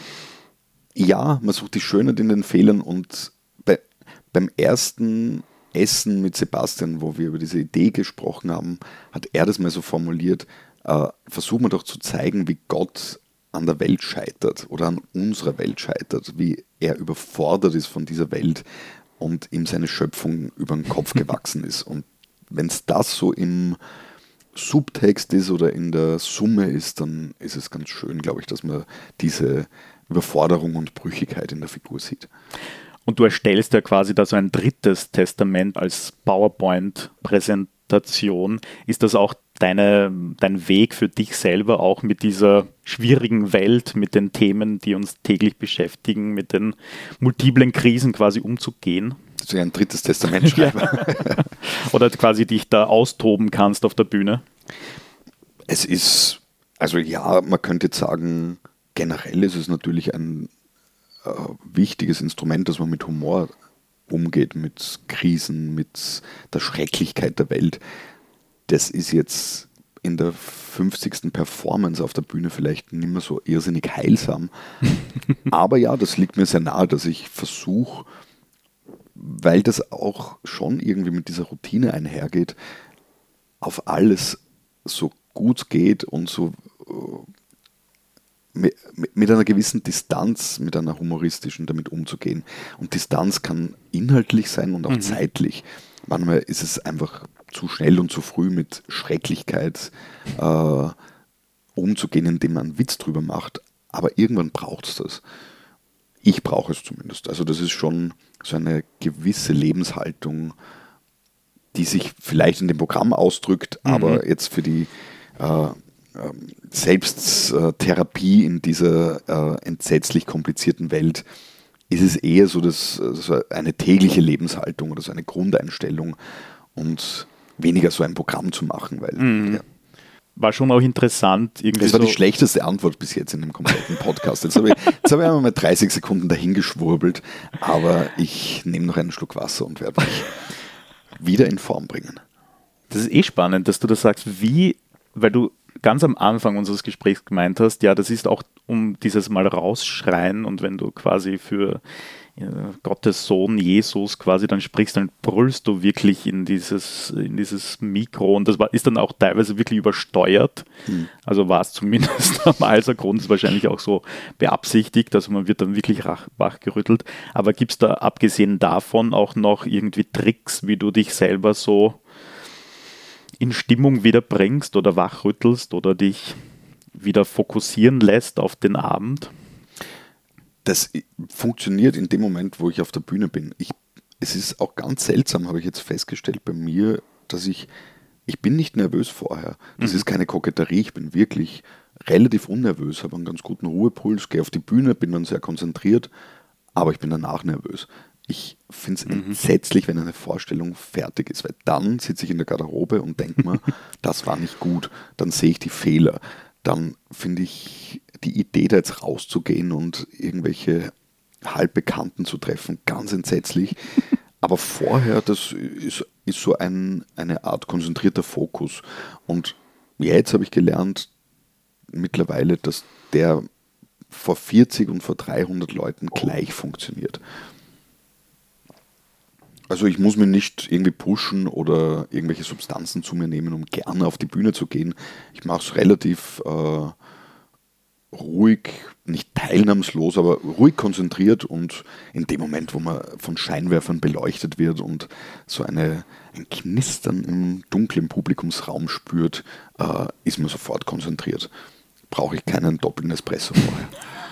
Ja, man sucht die Schönheit in den Fehlern, und bei, beim ersten Essen mit Sebastian, wo wir über diese Idee gesprochen haben, hat er das mal so formuliert, äh, versuchen wir doch zu zeigen, wie Gott an der Welt scheitert oder an unserer Welt scheitert, wie er überfordert ist von dieser Welt und ihm seine Schöpfung über den Kopf gewachsen ist. Und wenn es das so im Subtext ist oder in der Summe ist, dann ist es ganz schön, glaube ich, dass man diese Überforderung und Brüchigkeit in der Figur sieht. Und du erstellst ja quasi da so ein drittes Testament als PowerPoint-Präsentation. Ist das auch deine, dein Weg für dich selber, auch mit dieser schwierigen Welt, mit den Themen, die uns täglich beschäftigen, mit den multiplen Krisen quasi umzugehen? Dass du ein drittes Testament schreibst. Oder quasi dich da austoben kannst auf der Bühne? Es ist, also ja, man könnte jetzt sagen, generell ist es natürlich ein äh, wichtiges Instrument, dass man mit Humor umgeht, mit Krisen, mit der Schrecklichkeit der Welt. Das ist jetzt in der fünfzigsten Performance auf der Bühne vielleicht nicht mehr so irrsinnig heilsam. Aber ja, das liegt mir sehr nahe, dass ich versuche, weil das auch schon irgendwie mit dieser Routine einhergeht, auf alles so gut geht und so äh, mit, mit einer gewissen Distanz, mit einer humoristischen damit umzugehen. Und Distanz kann inhaltlich sein und auch mhm. zeitlich. Manchmal ist es einfach zu schnell und zu früh mit Schrecklichkeit äh, umzugehen, indem man einen Witz drüber macht. Aber irgendwann braucht es das. Ich brauche es zumindest. Also das ist schon so eine gewisse Lebenshaltung, die sich vielleicht in dem Programm ausdrückt, mhm. aber jetzt für die äh, Selbsttherapie in dieser äh, entsetzlich komplizierten Welt ist es eher so, dass, so eine tägliche Lebenshaltung oder so eine Grundeinstellung und weniger so ein Programm zu machen, weil mhm. ja. War schon auch interessant. Irgendwie das war so die schlechteste Antwort bis jetzt in dem kompletten Podcast. Jetzt habe ich, jetzt habe ich einmal mal dreißig Sekunden dahingeschwurbelt, aber ich nehme noch einen Schluck Wasser und werde mich wieder in Form bringen. Das ist eh spannend, dass du das sagst, wie, weil du ganz am Anfang unseres Gesprächs gemeint hast, ja, das ist auch um dieses Mal rausschreien und wenn du quasi für äh, Gottes Sohn Jesus quasi dann sprichst, dann brüllst du wirklich in dieses, in dieses Mikro und das war, ist dann auch teilweise wirklich übersteuert. Hm. Also war es zumindest am Alsergrund, ist wahrscheinlich auch so beabsichtigt, also man wird dann wirklich wachgerüttelt. Aber gibt es da abgesehen davon auch noch irgendwie Tricks, wie du dich selber so in Stimmung wieder bringst oder wachrüttelst oder dich wieder fokussieren lässt auf den Abend? Das funktioniert in dem Moment, wo ich auf der Bühne bin. Ich, es ist auch ganz seltsam, habe ich jetzt festgestellt bei mir, dass ich, ich bin nicht nervös vorher. Das mhm. ist keine Koketterie, ich bin wirklich relativ unnervös, habe einen ganz guten Ruhepuls, gehe auf die Bühne, bin dann sehr konzentriert, aber ich bin danach nervös. Ich finde es mhm. entsetzlich, wenn eine Vorstellung fertig ist, weil dann sitze ich in der Garderobe und denke mir, das war nicht gut. Dann sehe ich die Fehler. Dann finde ich die Idee, da jetzt rauszugehen und irgendwelche Halbbekannten zu treffen, ganz entsetzlich. Aber vorher, das ist, ist so ein, eine Art konzentrierter Fokus. Und jetzt habe ich gelernt, mittlerweile, dass der vor vierzig und vor dreihundert Leuten gleich funktioniert. Also ich muss mir nicht irgendwie pushen oder irgendwelche Substanzen zu mir nehmen, um gerne auf die Bühne zu gehen. Ich mache es relativ äh, ruhig, nicht teilnahmslos, aber ruhig konzentriert und in dem Moment, wo man von Scheinwerfern beleuchtet wird und so eine, ein Knistern im dunklen Publikumsraum spürt, äh, ist man sofort konzentriert. Brauche ich keinen doppelten Espresso vorher.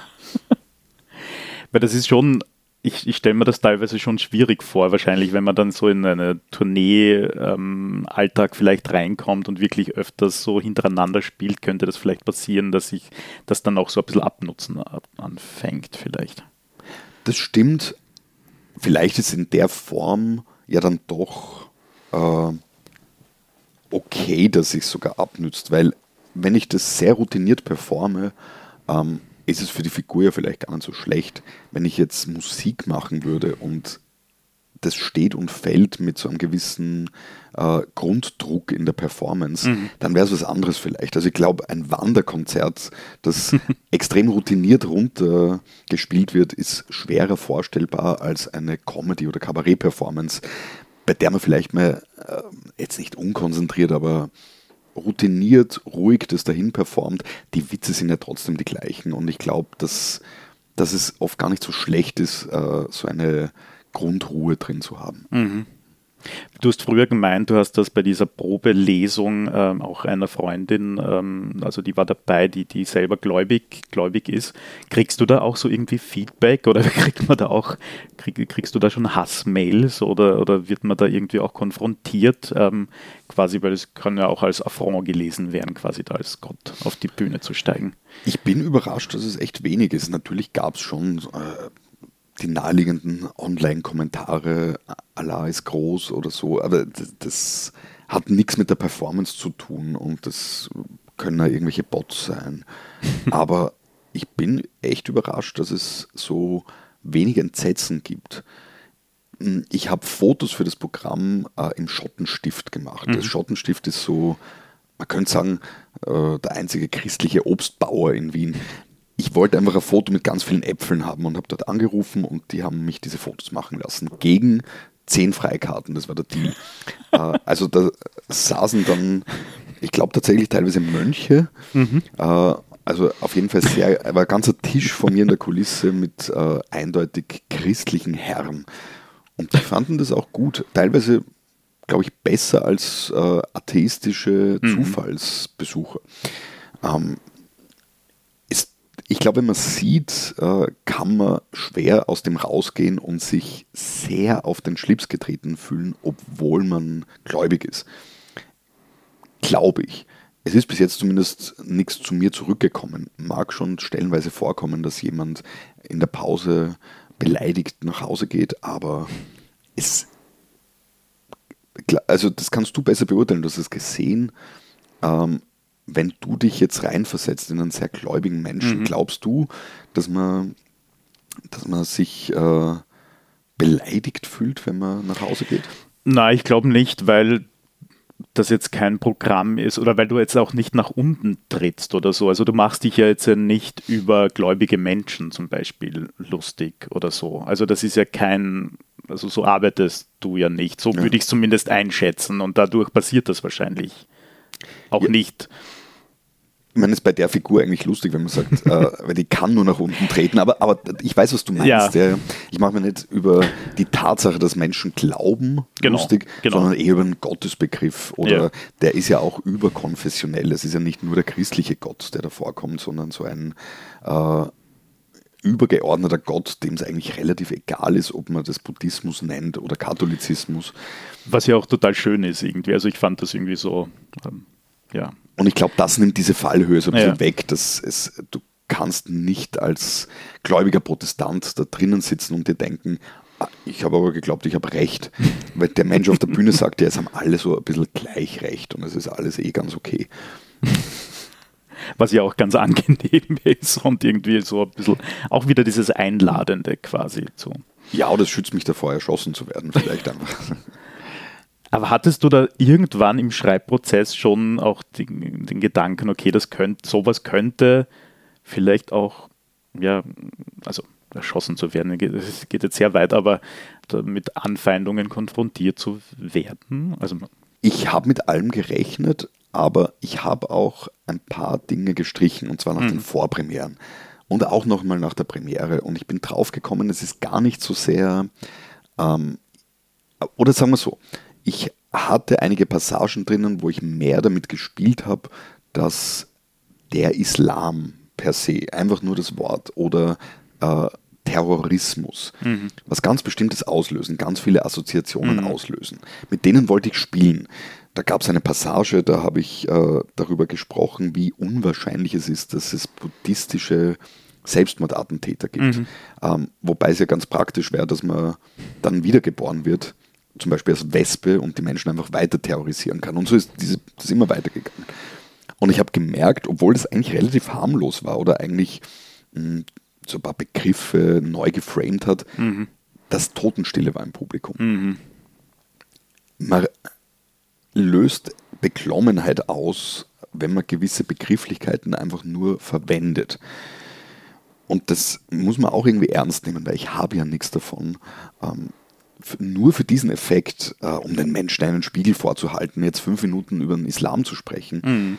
Weil das ist schon... Ich, ich stelle mir das teilweise schon schwierig vor, wahrscheinlich, wenn man dann so in eine Tournee-Alltag ähm, vielleicht reinkommt und wirklich öfters so hintereinander spielt, könnte das vielleicht passieren, dass sich das dann auch so ein bisschen abnutzen ab, anfängt vielleicht. Das stimmt. Vielleicht ist in der Form ja dann doch äh, okay, dass sich sogar abnützt, weil wenn ich das sehr routiniert performe, ähm, ist es für die Figur ja vielleicht gar nicht so schlecht. Wenn ich jetzt Musik machen würde und das steht und fällt mit so einem gewissen äh, Grunddruck in der Performance, mhm. dann wäre es was anderes vielleicht. Also ich glaube, ein Wanderkonzert, das extrem routiniert runtergespielt wird, ist schwerer vorstellbar als eine Comedy- oder Kabarett-Performance, bei der man vielleicht mal, äh, jetzt nicht unkonzentriert, aber routiniert, ruhig das dahin performt. Die Witze sind ja trotzdem die gleichen und ich glaube, dass, dass es oft gar nicht so schlecht ist, äh, so eine Grundruhe drin zu haben. Mhm. Du hast früher gemeint, du hast das bei dieser Probelesung ähm, auch einer Freundin, ähm, also die war dabei, die, die selber gläubig, gläubig ist. Kriegst du da auch so irgendwie Feedback oder kriegt man da auch, krieg, kriegst du da schon Hassmails oder, oder wird man da irgendwie auch konfrontiert, ähm, quasi, weil es kann ja auch als Affront gelesen werden, quasi da als Gott auf die Bühne zu steigen? Ich bin überrascht, dass es echt wenig ist. Natürlich gab es schon äh, die naheliegenden Online-Kommentare, Allah ist groß oder so, aber das, das hat nichts mit der Performance zu tun und das können ja irgendwelche Bots sein. Aber ich bin echt überrascht, dass es so wenig Entsetzen gibt. Ich habe Fotos für das Programm äh, im Schottenstift gemacht. Mhm. Das Schottenstift ist so, man könnte sagen, äh, der einzige christliche Obstbauer in Wien. ich wollte einfach ein Foto mit ganz vielen Äpfeln haben und habe dort angerufen und die haben mich diese Fotos machen lassen. Gegen zehn Freikarten, das war der Deal. äh, also da saßen dann, ich glaube tatsächlich teilweise Mönche. Mhm. Äh, also auf jeden Fall sehr, war ein ganzer Tisch von mir in der Kulisse mit äh, eindeutig christlichen Herren. Und die fanden das auch gut. Teilweise, glaube ich, besser als äh, atheistische mhm. Zufallsbesucher. Ähm, ist, ich glaube, wenn man sieht, äh, kann man schwer aus dem rausgehen und sich sehr auf den Schlips getreten fühlen, obwohl man gläubig ist. Glaube ich. Es ist bis jetzt zumindest nichts zu mir zurückgekommen. Mag schon stellenweise vorkommen, dass jemand in der Pause beleidigt nach Hause geht, aber es, also das kannst du besser beurteilen, du hast es gesehen. Ähm, wenn du dich jetzt reinversetzt in einen sehr gläubigen Menschen, mhm. glaubst du, dass man, dass man sich äh, beleidigt fühlt, wenn man nach Hause geht? Nein, ich glaube nicht, weil das jetzt kein Programm ist oder weil du jetzt auch nicht nach unten trittst oder so. Also du machst dich ja jetzt nicht über gläubige Menschen zum Beispiel lustig oder so. Also das ist ja kein, also so arbeitest du ja nicht. So ja. würde ich es zumindest einschätzen und dadurch passiert das wahrscheinlich auch ja. nicht. Ich meine, es ist bei der Figur eigentlich lustig, wenn man sagt, äh, weil die kann nur nach unten treten, aber, aber ich weiß, was du meinst. Ja. Ja. Ich mache mir nicht über die Tatsache, dass Menschen glauben, genau, lustig, genau. sondern eher über einen Gottesbegriff. Oder ja. der ist ja auch überkonfessionell. Es ist ja nicht nur der christliche Gott, der da vorkommt, sondern so ein äh, übergeordneter Gott, dem es eigentlich relativ egal ist, ob man das Buddhismus nennt oder Katholizismus. Was ja auch total schön ist irgendwie. Also ich fand das irgendwie so, ähm, ja. Und ich glaube, das nimmt diese Fallhöhe so ein bisschen ja. weg, dass es, du kannst nicht als gläubiger Protestant da drinnen sitzen und dir denken, ah, ich habe aber geglaubt, ich habe recht. Weil der Mensch auf der Bühne sagt, ja, es haben alle so ein bisschen gleich recht und es ist alles eh ganz okay. Was ja auch ganz angenehm ist und irgendwie so ein bisschen auch wieder dieses Einladende quasi. So. Ja, oder es schützt mich davor, erschossen zu werden, vielleicht einfach. Aber hattest du da irgendwann im Schreibprozess schon auch den, den Gedanken, okay, das könnte, sowas könnte vielleicht auch, ja, also erschossen zu werden, das geht jetzt sehr weit, aber mit Anfeindungen konfrontiert zu werden? Also ich habe mit allem gerechnet, aber ich habe auch ein paar Dinge gestrichen, und zwar nach mhm. den Vorpremieren und auch nochmal nach der Premiere. Und ich bin drauf gekommen, es ist gar nicht so sehr, ähm, oder sagen wir so, ich hatte einige Passagen drinnen, wo ich mehr damit gespielt habe, dass der Islam per se, einfach nur das Wort, oder äh, Terrorismus, mhm. was ganz Bestimmtes auslösen, ganz viele Assoziationen mhm. auslösen. Mit denen wollte ich spielen. Da gab es eine Passage, da habe ich äh, darüber gesprochen, wie unwahrscheinlich es ist, dass es buddhistische Selbstmordattentäter gibt. Mhm. Ähm, wobei es ja ganz praktisch wäre, dass man dann wiedergeboren wird, zum Beispiel als Wespe, und die Menschen einfach weiter terrorisieren kann. Und so ist diese, das immer weitergegangen. Und ich habe gemerkt, obwohl das eigentlich relativ harmlos war oder eigentlich mh, so ein paar Begriffe neu geframed hat, mhm. dass Totenstille war im Publikum. Mhm. Man löst Beklommenheit aus, wenn man gewisse Begrifflichkeiten einfach nur verwendet. Und das muss man auch irgendwie ernst nehmen, weil ich habe ja nichts davon, ähm, nur für diesen Effekt, äh, um den Menschen einen Spiegel vorzuhalten, jetzt fünf Minuten über den Islam zu sprechen, mhm.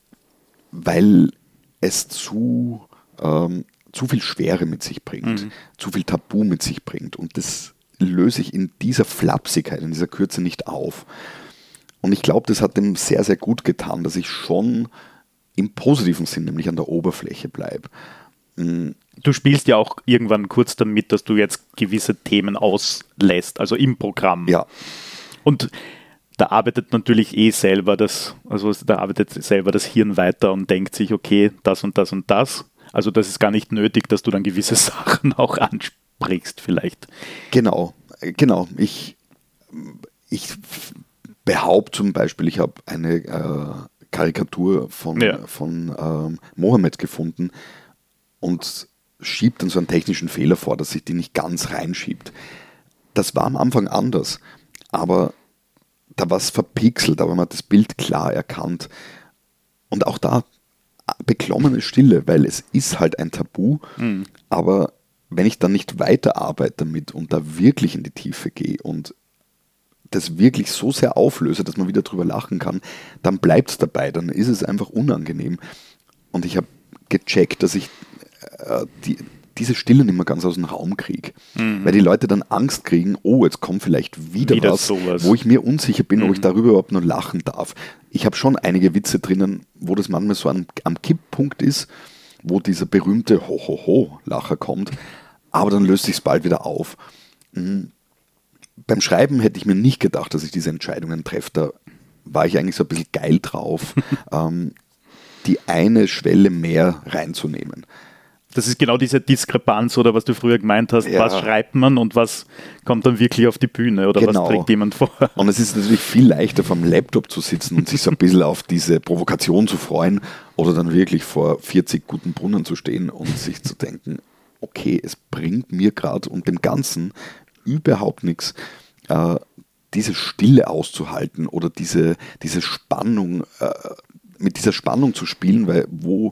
weil es zu, ähm, zu viel Schwere mit sich bringt, mhm. zu viel Tabu mit sich bringt. Und das löse ich in dieser Flapsigkeit, in dieser Kürze nicht auf. Und ich glaube, das hat dem sehr, sehr gut getan, dass ich schon im positiven Sinn, nämlich an der Oberfläche bleibe. Mhm. Du spielst ja auch irgendwann kurz damit, dass du jetzt gewisse Themen auslässt, also im Programm. Ja. Und da arbeitet natürlich eh selber das, also da arbeitet selber das Hirn weiter und denkt sich, okay, das und das und das. Also das ist gar nicht nötig, dass du dann gewisse Sachen auch ansprichst vielleicht. Genau, genau. Ich, ich behaupte zum Beispiel, ich habe eine äh, Karikatur von, ja. von ähm, Mohammed gefunden und schiebt dann so einen technischen Fehler vor, dass sich die nicht ganz reinschiebt. Das war am Anfang anders, aber da war es verpixelt, aber man hat das Bild klar erkannt. Und auch da beklommene Stille, weil es ist halt ein Tabu, Mhm. aber wenn ich dann nicht weiterarbeite damit und da wirklich in die Tiefe gehe und das wirklich so sehr auflöse, dass man wieder drüber lachen kann, dann bleibt es dabei, dann ist es einfach unangenehm. Und ich habe gecheckt, dass ich äh, die, diese Stille nicht mehr ganz aus dem Raum kriege. Mhm. Weil die Leute dann Angst kriegen, oh, jetzt kommt vielleicht wieder, Wieder was, sowas. wo ich mir unsicher bin, ob ich Mhm. darüber überhaupt nur lachen darf. Ich habe schon einige Witze drinnen, wo das manchmal so am, am Kipppunkt ist, wo dieser berühmte Ho-Ho-Ho-Lacher kommt, aber dann löst sich es bald wieder auf. Mhm. Beim Schreiben hätte ich mir nicht gedacht, dass ich diese Entscheidungen treffe. Da war ich eigentlich so ein bisschen geil drauf, ähm, die eine Schwelle mehr reinzunehmen. Das ist genau diese Diskrepanz, oder was du früher gemeint hast, Ja. was schreibt man und was kommt dann wirklich auf die Bühne oder Genau. was trägt jemand vor. Und es ist natürlich viel leichter, vom Laptop zu sitzen und sich so ein bisschen auf diese Provokation zu freuen oder dann wirklich vor vierzig guten Brunnen zu stehen und sich zu denken, okay, es bringt mir gerade und dem Ganzen überhaupt nichts, äh, diese Stille auszuhalten oder diese, diese Spannung, äh, mit dieser Spannung zu spielen, weil wo,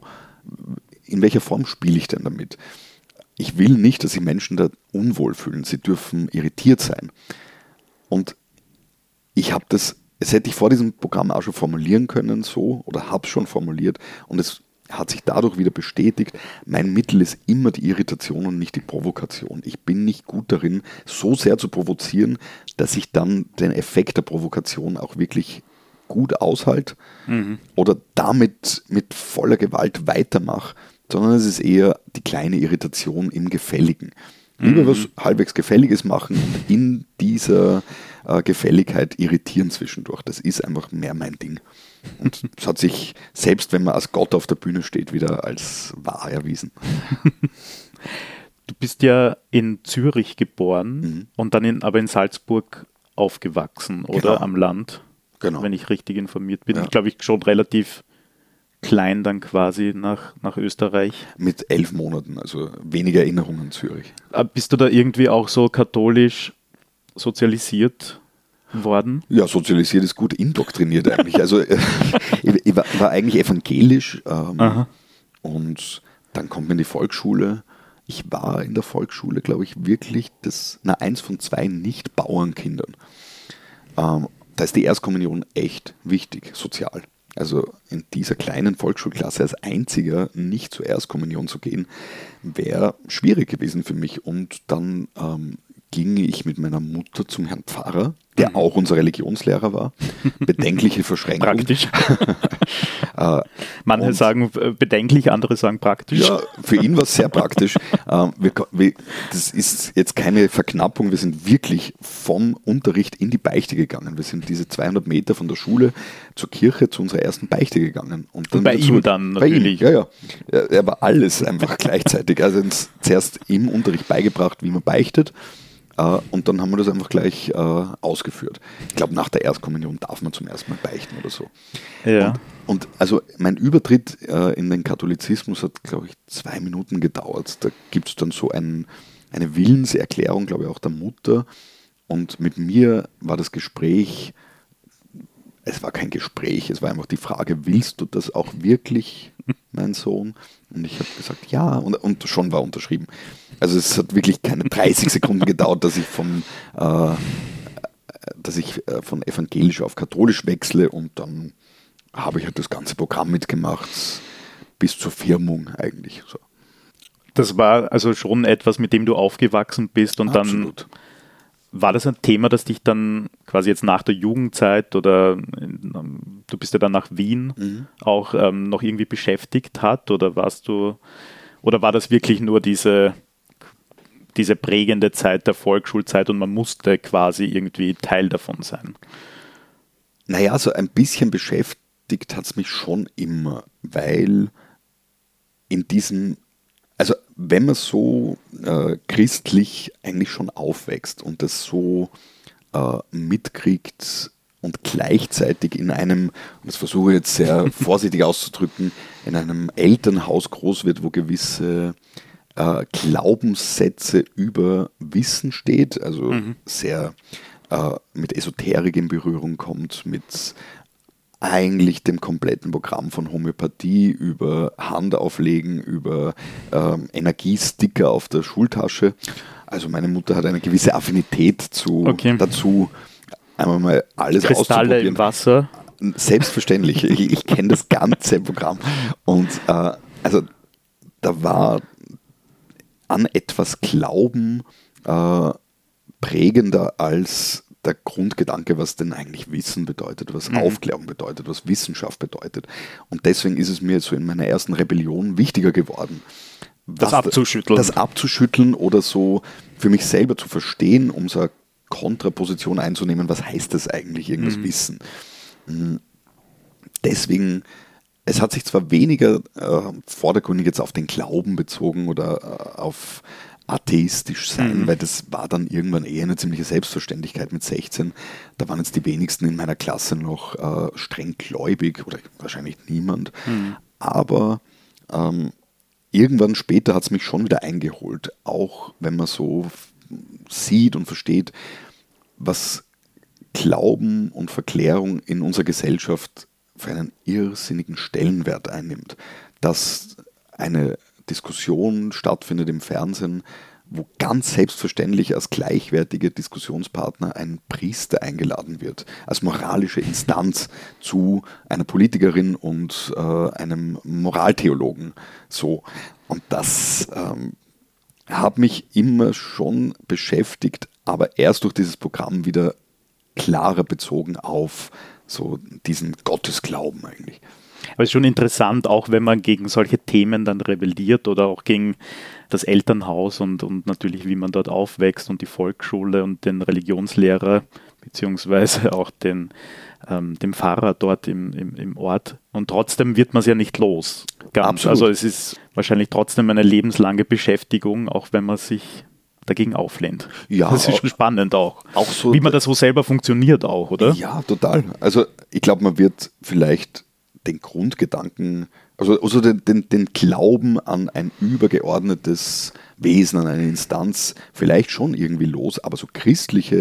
in welcher Form spiele ich denn damit? Ich will nicht, dass sich Menschen da unwohl fühlen. Sie dürfen irritiert sein. Und ich habe das, es hätte ich vor diesem Programm auch schon formulieren können, so, oder habe es schon formuliert, und es hat sich dadurch wieder bestätigt, mein Mittel ist immer die Irritation und nicht die Provokation. Ich bin nicht gut darin, so sehr zu provozieren, dass ich dann den Effekt der Provokation auch wirklich gut aushalte Mhm. oder damit mit voller Gewalt weitermache, sondern es ist eher die kleine Irritation im Gefälligen. Lieber Mhm. was halbwegs Gefälliges machen und in dieser äh, Gefälligkeit irritieren zwischendurch. Das ist einfach mehr mein Ding. Und es hat sich, selbst wenn man als Gott auf der Bühne steht, wieder als wahr erwiesen. Du bist ja in Zürich geboren Mhm. und dann in, aber in Salzburg aufgewachsen, oder? Genau. Am Land, Genau. wenn ich richtig informiert bin. Ja. Ich glaube, ich schon relativ klein dann quasi nach, nach Österreich. Mit elf Monaten, also weniger Erinnerungen an Zürich. Äh, Bist du da irgendwie auch so katholisch sozialisiert worden? Ja, sozialisiert ist gut, indoktriniert eigentlich. Also äh, ich, ich war, war eigentlich evangelisch ähm, Aha. und dann kommt man in die Volksschule. Ich war in der Volksschule, glaube ich, wirklich das, na, eins von zwei Nicht-Bauernkindern. Ähm, da ist die Erstkommunion echt wichtig, sozial. Also in dieser kleinen Volksschulklasse als einziger nicht zur Erstkommunion zu gehen, wäre schwierig gewesen für mich. Und dann ähm, ging ich mit meiner Mutter zum Herrn Pfarrer, der auch unser Religionslehrer war. Bedenkliche Verschränkung. Praktisch. Äh, Manche und- sagen äh, bedenklich, andere sagen praktisch. Ja, für ihn war es sehr praktisch. Ähm, wir, ko- wir, das ist jetzt keine Verknappung, wir sind wirklich vom Unterricht in die Beichte gegangen. Wir sind diese zweihundert Meter von der Schule zur Kirche zu unserer ersten Beichte gegangen. Und, dann Und bei wieder ihm zurück. dann Bei ihm, natürlich. ja, ja. Er, er war alles einfach gleichzeitig. Also uns zuerst im Unterricht beigebracht, wie man beichtet. Äh, und dann haben wir das einfach gleich äh, ausgeführt. Ich glaube, nach der Erstkommunion darf man zum ersten Mal beichten oder so. Ja. Und, und also mein Übertritt äh, in den Katholizismus hat, glaube ich, zwei Minuten gedauert. Da gibt es dann so ein, eine Willenserklärung, glaube ich, auch der Mutter. Und mit mir war das Gespräch, es war kein Gespräch, es war einfach die Frage, willst du das auch wirklich, mein Sohn? Und ich habe gesagt, ja, und, und schon war unterschrieben. Also es hat wirklich keine dreißig Sekunden gedauert, dass ich vom äh, dass ich äh, von evangelisch auf katholisch wechsle, und dann habe ich halt das ganze Programm mitgemacht, bis zur Firmung eigentlich. So. Das war also schon etwas, mit dem du aufgewachsen bist, und Absolut. dann war das ein Thema, das dich dann quasi jetzt nach der Jugendzeit oder in, du bist ja dann nach Wien Mhm. auch ähm, noch irgendwie beschäftigt hat, oder warst du, oder war das wirklich nur diese, diese prägende Zeit der Volksschulzeit und man musste quasi irgendwie Teil davon sein? Naja, so ein bisschen beschäftigt hat es mich schon immer, weil in diesem, also wenn man so äh, christlich eigentlich schon aufwächst und das so äh, mitkriegt und gleichzeitig in einem, und das versuche ich jetzt sehr vorsichtig auszudrücken, in einem Elternhaus groß wird, wo gewisse äh, Glaubenssätze über Wissen steht, also Mhm. sehr äh, mit Esoterik in Berührung kommt, mit eigentlich dem kompletten Programm von Homöopathie über Handauflegen, über ähm, Energiesticker auf der Schultasche. Also meine Mutter hat eine gewisse Affinität zu, okay. dazu, einmal mal alles Kristalle auszuprobieren. im Wasser. Selbstverständlich, ich, ich kenne das ganze Programm. Und äh, also da war an etwas Glauben äh, prägender als der Grundgedanke, was denn eigentlich Wissen bedeutet, was mhm. Aufklärung bedeutet, was Wissenschaft bedeutet. Und deswegen ist es mir so in meiner ersten Rebellion wichtiger geworden, das abzuschütteln. Das abzuschütteln oder so für mich selber zu verstehen, um so eine Kontraposition einzunehmen, was heißt das eigentlich, irgendwas mhm. wissen. Deswegen, es hat sich zwar weniger äh, vordergründig jetzt auf den Glauben bezogen oder äh, auf atheistisch sein, mhm. weil das war dann irgendwann eher eine ziemliche Selbstverständlichkeit mit sechzehn. Da waren jetzt die wenigsten in meiner Klasse noch äh, streng gläubig oder wahrscheinlich niemand. Mhm. Aber ähm, irgendwann später hat es mich schon wieder eingeholt, auch wenn man so f- sieht und versteht, was Glauben und Verklärung in unserer Gesellschaft für einen irrsinnigen Stellenwert einnimmt. Dass eine Diskussion stattfindet im Fernsehen, wo ganz selbstverständlich als gleichwertiger Diskussionspartner ein Priester eingeladen wird, als moralische Instanz zu einer Politikerin und äh, einem Moraltheologen. So. Und das ähm, hat mich immer schon beschäftigt, aber erst durch dieses Programm wieder klarer bezogen auf so diesen Gottesglauben eigentlich. Aber es ist schon interessant, auch wenn man gegen solche Themen dann rebelliert oder auch gegen das Elternhaus und, und natürlich, wie man dort aufwächst und die Volksschule und den Religionslehrer, beziehungsweise auch den, ähm, den Pfarrer dort im, im, im Ort. Und trotzdem wird man es ja nicht los. Ganz. Absolut. Also es ist wahrscheinlich trotzdem eine lebenslange Beschäftigung, auch wenn man sich dagegen auflehnt. Ja, das ist auch, schon spannend auch. auch so, wie man das so selber funktioniert auch, oder? Ja, total. Also ich glaube, man wird vielleicht den Grundgedanken, also, also den, den, den Glauben an ein übergeordnetes Wesen, an eine Instanz vielleicht schon irgendwie los, aber so christliche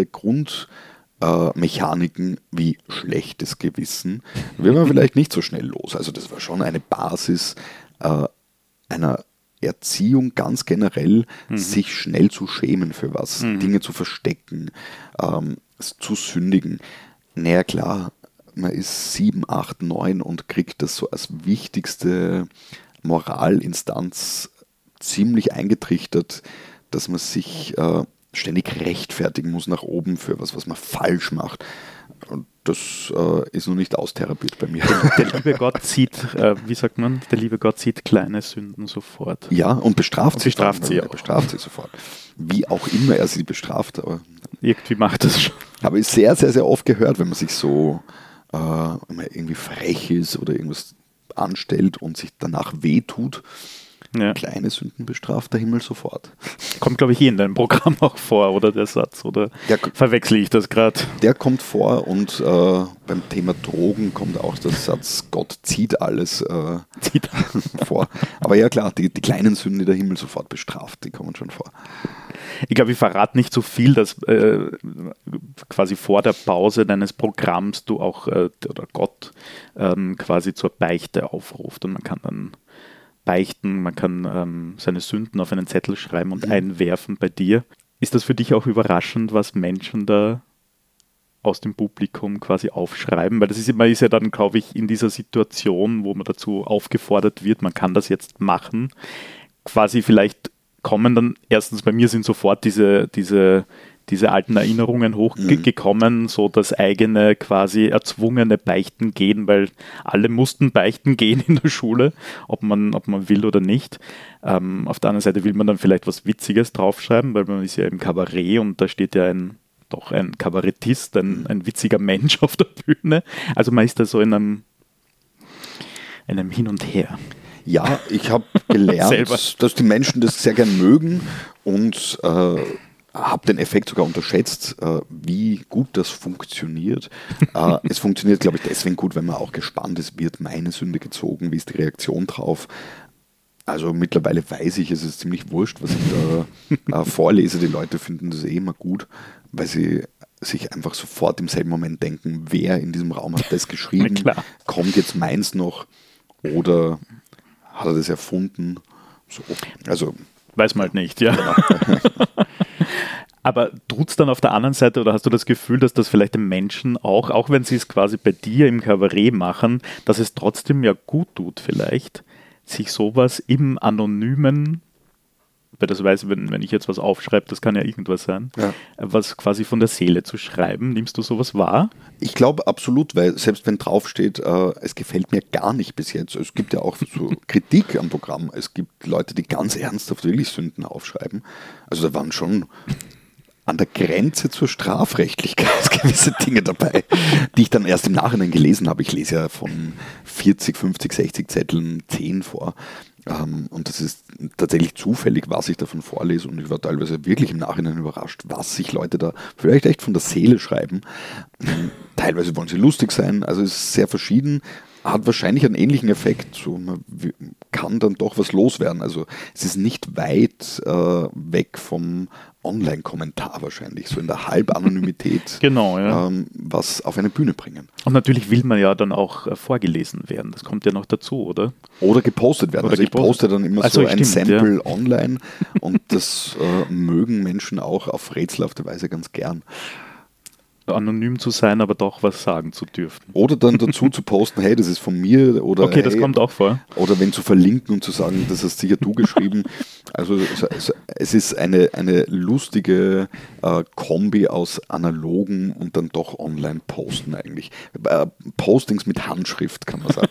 Grundmechaniken äh, wie schlechtes Gewissen wird man vielleicht nicht so schnell los. Also das war schon eine Basis äh, einer Erziehung ganz generell, mhm. sich schnell zu schämen für was, mhm. Dinge zu verstecken, ähm, zu sündigen. Naja, klar, man ist sieben, acht, neun und kriegt das so als wichtigste Moralinstanz ziemlich eingetrichtert, dass man sich äh, ständig rechtfertigen muss nach oben für was, was man falsch macht. Und das äh, ist noch nicht austherapiert bei mir. Der liebe Gott sieht, äh, wie sagt man, der liebe Gott sieht kleine Sünden sofort. Ja, und bestraft und sie bestraft dann, sie auch. bestraft sie sofort. Wie auch immer er sie bestraft. Aber irgendwie macht das schon. Habe ich sehr, sehr, sehr oft gehört, wenn man sich so äh, wenn man irgendwie frech ist oder irgendwas anstellt und sich danach wehtut. Ja. Kleine Sünden bestraft der Himmel sofort. Kommt, glaube ich, hier in deinem Programm auch vor, oder der Satz? Oder der, verwechsle ich das gerade? Der kommt vor und äh, beim Thema Drogen kommt auch der Satz, Gott zieht alles äh, zieht. vor. Aber ja klar, die, die kleinen Sünden, die der Himmel sofort bestraft, die kommen schon vor. Ich glaube, ich verrate nicht so viel, dass äh, quasi vor der Pause deines Programms du auch, äh, oder Gott, ähm, quasi zur Beichte aufruft und man kann dann beichten, man kann ähm, seine Sünden auf einen Zettel schreiben und mhm. einwerfen bei dir. Ist das für dich auch überraschend, was Menschen da aus dem Publikum quasi aufschreiben? Weil das ist, man ist ja dann, glaube ich, in dieser Situation, wo man dazu aufgefordert wird, man kann das jetzt machen. Quasi vielleicht kommen dann, erstens bei mir sind sofort diese, diese, diese alten Erinnerungen hochgekommen, mhm. so das eigene quasi erzwungene Beichten gehen, weil alle mussten beichten gehen in der Schule, ob man, ob man will oder nicht. Ähm, auf der anderen Seite will man dann vielleicht was Witziges draufschreiben, weil man ist ja im Kabarett und da steht ja ein, doch ein Kabarettist, ein, ein witziger Mensch auf der Bühne. Also man ist da so in einem, in einem Hin und Her. Ja, ich habe gelernt, dass die Menschen das sehr gern mögen und äh, habe den Effekt sogar unterschätzt, äh, wie gut das funktioniert. Äh, es funktioniert, glaube ich, deswegen gut, wenn man auch gespannt ist, wird meine Sünde gezogen, wie ist die Reaktion drauf. Also mittlerweile weiß ich, es ist ziemlich wurscht, was ich da äh, vorlese. Die Leute finden das eh immer gut, weil sie sich einfach sofort im selben Moment denken, wer in diesem Raum hat das geschrieben, Klar. kommt jetzt meins noch oder hat er das erfunden? So, also Weiß man halt nicht, ja. Aber tut es dann auf der anderen Seite oder hast du das Gefühl, dass das vielleicht den Menschen auch, auch wenn sie es quasi bei dir im Kabarett machen, dass es trotzdem ja gut tut vielleicht, sich sowas im Anonymen, weil das weiß, wenn, wenn ich jetzt was aufschreibe, das kann ja irgendwas sein, Ja. was quasi von der Seele zu schreiben. Nimmst du sowas wahr? Ich glaube absolut, weil selbst wenn draufsteht, äh, es gefällt mir gar nicht bis jetzt, es gibt ja auch so Kritik am Programm, es gibt Leute, die ganz ernsthaft wirklich Sünden aufschreiben. Also da waren schon an der Grenze zur Strafrechtlichkeit gewisse Dinge dabei, die ich dann erst im Nachhinein gelesen habe. Ich lese ja von vierzig, fünfzig, sechzig Zetteln zehn vor. Ähm, und das ist tatsächlich zufällig, was ich davon vorlese. Und ich war teilweise wirklich im Nachhinein überrascht, was sich Leute da vielleicht echt von der Seele schreiben. Ähm, teilweise wollen sie lustig sein. Also es ist sehr verschieden. Hat wahrscheinlich einen ähnlichen Effekt. So, man kann dann doch was loswerden. Also es ist nicht weit äh, weg vom Online-Kommentar wahrscheinlich, so in der Halbanonymität, Genau, ja. ähm, was auf eine Bühne bringen. Und natürlich will man ja dann auch äh, vorgelesen werden. Das kommt ja noch dazu, oder? Oder gepostet werden. Oder also ich gepostet. poste dann immer Also so ein stimmt, Sample ja. online und das äh, mögen Menschen auch auf rätselhafte Weise ganz gern. Anonym zu sein, aber doch was sagen zu dürfen. Oder dann dazu zu posten, hey, das ist von mir. Oder Okay, das hey, kommt auch vor. Oder wenn zu verlinken und zu sagen, das hast sicher du geschrieben. Also es, es ist eine, eine lustige äh, Kombi aus analogen und dann doch online posten eigentlich. Äh, Postings mit Handschrift, kann man sagen.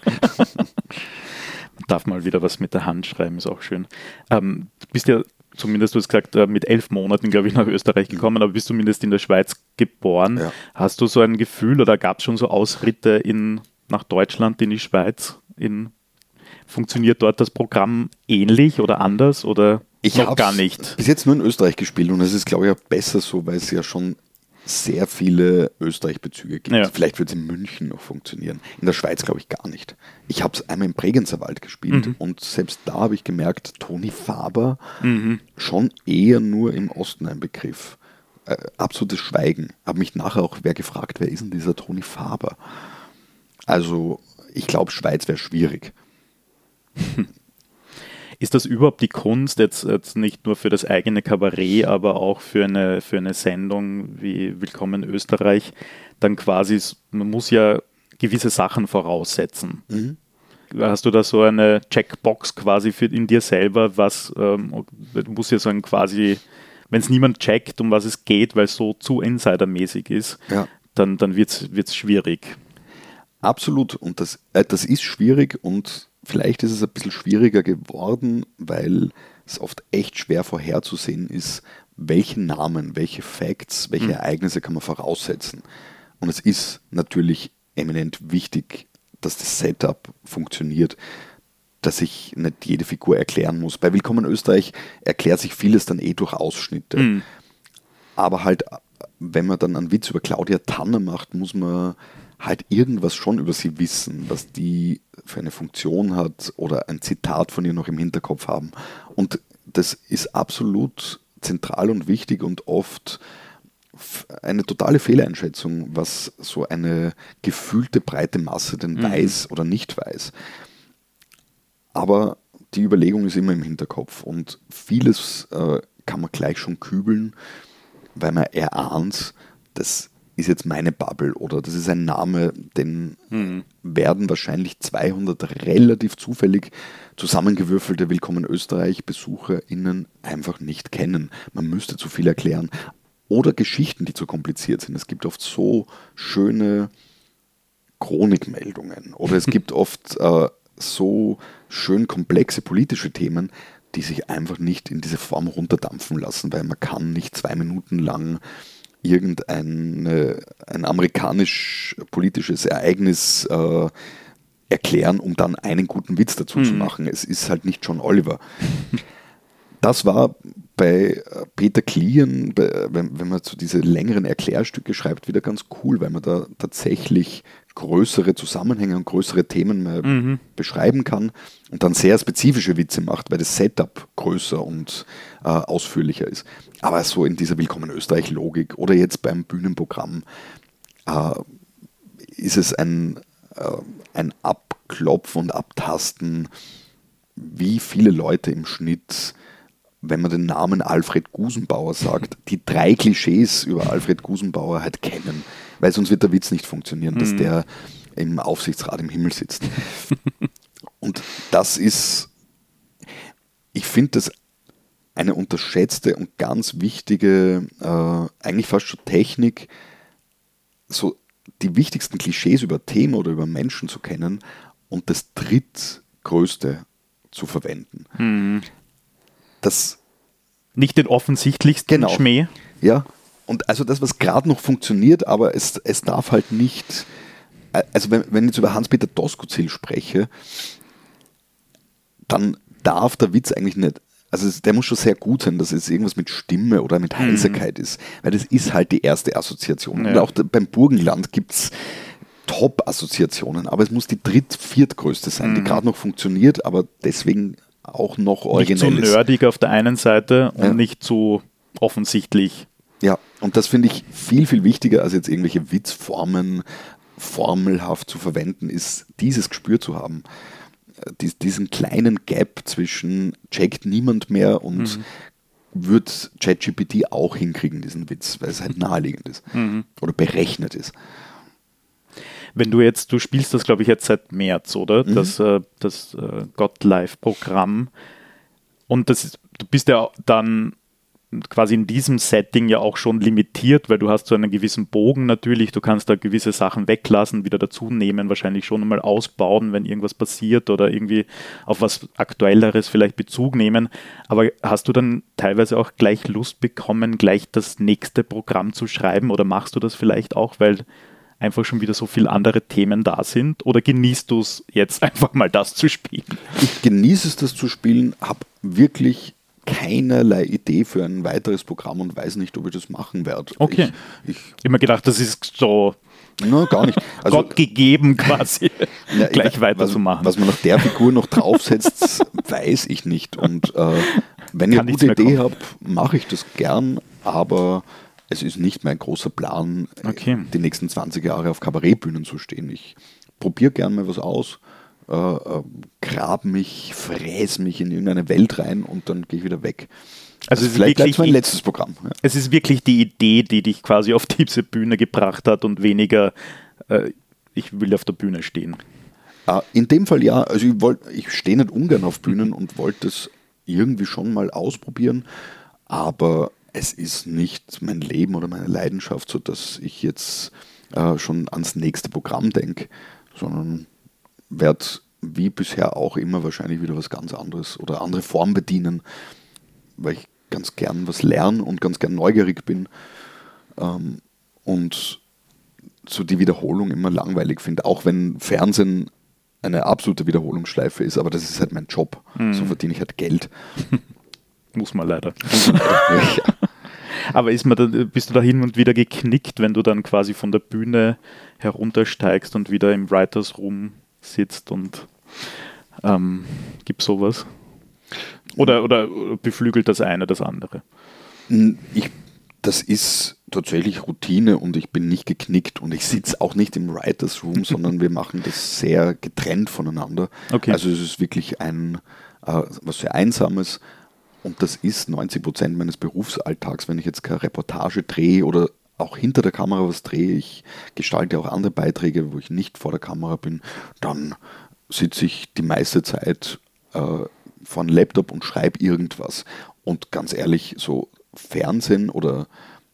Darf mal wieder was mit der Hand schreiben, ist auch schön. Ähm, du bist ja, zumindest du hast gesagt, äh, mit elf Monaten, glaube ich, nach Österreich gekommen, aber bist zumindest in der Schweiz geboren. Ja. Hast du so ein Gefühl oder gab es schon so Ausritte in, nach Deutschland, in die Schweiz? In, funktioniert dort das Programm ähnlich oder anders oder Ich noch hab's gar nicht? bis jetzt nur in Österreich gespielt und es ist, glaube ich, auch besser so, weil es ja schon sehr viele Österreich-Bezüge gibt. Ja. Vielleicht wird es in München noch funktionieren. In der Schweiz glaube ich gar nicht. Ich habe es einmal im Bregenzerwald gespielt Mhm. und selbst da habe ich gemerkt, Toni Faber Mhm. schon eher nur im Osten ein Begriff. Äh, absolutes Schweigen. Habe mich nachher auch wer gefragt, wer ist denn dieser Toni Faber? Also ich glaube, Schweiz wäre schwierig. Ist das überhaupt die Kunst, jetzt, jetzt nicht nur für das eigene Kabarett, aber auch für eine, für eine Sendung wie Willkommen in Österreich, dann quasi, man muss ja gewisse Sachen voraussetzen. Mhm. Hast du da so eine Checkbox quasi für in dir selber, was ähm, du musst ja sagen quasi, wenn es niemand checkt, um was es geht, weil es so zu insidermäßig ist, Ja. dann, dann wird es schwierig. Absolut. Und das, äh, das ist schwierig und vielleicht ist es ein bisschen schwieriger geworden, weil es oft echt schwer vorherzusehen ist, welche Namen, welche Facts, welche Mhm. Ereignisse kann man voraussetzen. Und es ist natürlich eminent wichtig, dass das Setup funktioniert, dass ich nicht jede Figur erklären muss. Bei Willkommen in Österreich erklärt sich vieles dann eh durch Ausschnitte. Mhm. Aber halt, wenn man dann einen Witz über Claudia Tanner macht, muss man halt irgendwas schon über sie wissen, was die für eine Funktion hat oder ein Zitat von ihr noch im Hinterkopf haben. Und das ist absolut zentral und wichtig und oft f- eine totale Fehleinschätzung, was so eine gefühlte breite Masse denn Mhm. weiß oder nicht weiß. Aber die Überlegung ist immer im Hinterkopf und vieles äh, kann man gleich schon kübeln, weil man erahnt, das ist jetzt meine Bubble oder das ist ein Name, den Mhm. werden wahrscheinlich zweihundert relativ zufällig zusammengewürfelte Willkommen Österreich-BesucherInnen einfach nicht kennen. Man müsste zu viel erklären. Oder Geschichten, die zu kompliziert sind. Es gibt oft so schöne Chronikmeldungen oder es gibt oft äh, so schön komplexe politische Themen, die sich einfach nicht in diese Form runterdampfen lassen, weil man kann nicht zwei Minuten lang irgendein äh, ein amerikanisch-politisches Ereignis äh, erklären, um dann einen guten Witz dazu zu Mhm. machen. Es ist halt nicht John Oliver. Das war bei Peter Klien, bei, wenn, wenn man so diese längeren Erklärstücke schreibt, wieder ganz cool, weil man da tatsächlich größere Zusammenhänge und größere Themen mhm. beschreiben kann und dann sehr spezifische Witze macht, weil das Setup größer und äh, ausführlicher ist. Aber so in dieser Willkommen Österreich-Logik oder jetzt beim Bühnenprogramm äh, ist es ein, äh, ein Abklopfen und Abtasten, wie viele Leute im Schnitt, wenn man den Namen Alfred Gusenbauer sagt, die drei Klischees über Alfred Gusenbauer halt kennen. Weil sonst wird der Witz nicht funktionieren, dass mhm. der im Aufsichtsrat im Himmel sitzt. Und das ist, ich finde das eine unterschätzte und ganz wichtige, äh, eigentlich fast schon Technik, so die wichtigsten Klischees über Themen oder über Menschen zu kennen und das drittgrößte zu verwenden. Mhm. Das nicht den offensichtlichsten genau. Schmäh. Ja, und also das, was gerade noch funktioniert, aber es, es darf halt nicht, also wenn, wenn ich jetzt über Hans-Peter Doskozil spreche, dann darf der Witz eigentlich nicht, also der muss schon sehr gut sein, dass es irgendwas mit Stimme oder mit Heiserkeit mhm. ist, weil das ist halt die erste Assoziation. Ja. Und auch beim Burgenland gibt es Top-Assoziationen, aber es muss die dritt-, viertgrößte sein, mhm. die gerade noch funktioniert, aber deswegen auch noch originell ist. Nicht zu nerdig auf der einen Seite und ja. nicht zu offensichtlich. Ja, und das finde ich viel, viel wichtiger, als jetzt irgendwelche Witzformen formelhaft zu verwenden, ist dieses Gespür zu haben. Dies, diesen kleinen Gap zwischen checkt niemand mehr und mhm. wird ChatGPT auch hinkriegen, diesen Witz, weil es halt naheliegend ist mhm. oder berechnet ist. Wenn du jetzt, du spielst das, glaube ich, jetzt seit März, oder? Mhm. Das, äh, das äh, Got-Live-Programm. Und das ist, du bist ja dann quasi in diesem Setting ja auch schon limitiert, weil du hast so einen gewissen Bogen natürlich, du kannst da gewisse Sachen weglassen, wieder dazu nehmen, wahrscheinlich schon einmal ausbauen, wenn irgendwas passiert oder irgendwie auf was Aktuelleres vielleicht Bezug nehmen. Aber hast du dann teilweise auch gleich Lust bekommen, gleich das nächste Programm zu schreiben oder machst du das vielleicht auch, weil einfach schon wieder so viele andere Themen da sind? Oder genießt du es jetzt einfach mal das zu spielen? Ich genieße es, das zu spielen, habe wirklich keinerlei Idee für ein weiteres Programm und weiß nicht, ob ich das machen werde. Okay. Ich, ich habe mir gedacht, das ist so na, gar nicht. Also, Gott gegeben quasi, ja, gleich weiterzumachen. Was, was man nach der Figur noch draufsetzt, weiß ich nicht. Und äh, wenn ich Kann eine gute Idee habe, mache ich das gern, aber es ist nicht mein großer Plan, okay. die nächsten zwanzig Jahre auf Kabarettbühnen zu stehen. Ich probiere gern mal was aus, äh, äh, grab mich, fräs mich in irgendeine Welt rein und dann gehe ich wieder weg. Also, also es ist vielleicht bleibt mein letztes Programm. Ja. Es ist wirklich die Idee, die dich quasi auf diese Bühne gebracht hat und weniger, äh, ich will auf der Bühne stehen. Äh, in dem Fall ja. Also ich, wollt, ich stehe nicht ungern auf Bühnen und wollte es irgendwie schon mal ausprobieren, aber es ist nicht mein Leben oder meine Leidenschaft, sodass ich jetzt äh, schon ans nächste Programm denke, sondern werde wie bisher auch immer wahrscheinlich wieder was ganz anderes oder andere Form bedienen, weil ich ganz gern was lerne und ganz gern neugierig bin ähm, und so die Wiederholung immer langweilig finde, auch wenn Fernsehen eine absolute Wiederholungsschleife ist, aber das ist halt mein Job, mhm. so verdiene ich halt Geld. Muss man leider. Ja. Aber ist man da, bist du da hin und wieder geknickt, wenn du dann quasi von der Bühne heruntersteigst und wieder im Writers Room sitzt und ähm, gibt es sowas? Oder, oder beflügelt das eine das andere? Ich, das ist tatsächlich Routine und ich bin nicht geknickt und ich sitze auch nicht im Writers Room, sondern wir machen das sehr getrennt voneinander. Okay. Also es ist wirklich ein äh, was sehr Einsames. Und das ist neunzig Prozent meines Berufsalltags, wenn ich jetzt keine Reportage drehe oder auch hinter der Kamera was drehe. Ich gestalte auch andere Beiträge, wo ich nicht vor der Kamera bin. Dann sitze ich die meiste Zeit äh, vor einem Laptop und schreibe irgendwas. Und ganz ehrlich, so Fernsehen oder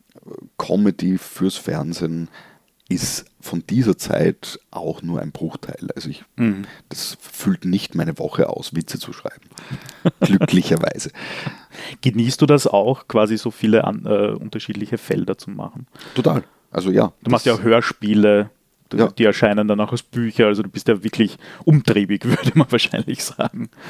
Comedy fürs Fernsehen ist von dieser Zeit auch nur ein Bruchteil. Also ich, mhm. das füllt nicht meine Woche aus, Witze zu schreiben. Glücklicherweise. Genießt du das auch, quasi so viele an, äh, unterschiedliche Felder zu machen? Total. Also ja. Du machst ja auch Hörspiele, du, ja. die erscheinen dann auch als Bücher, also du bist ja wirklich umtriebig, würde man wahrscheinlich sagen.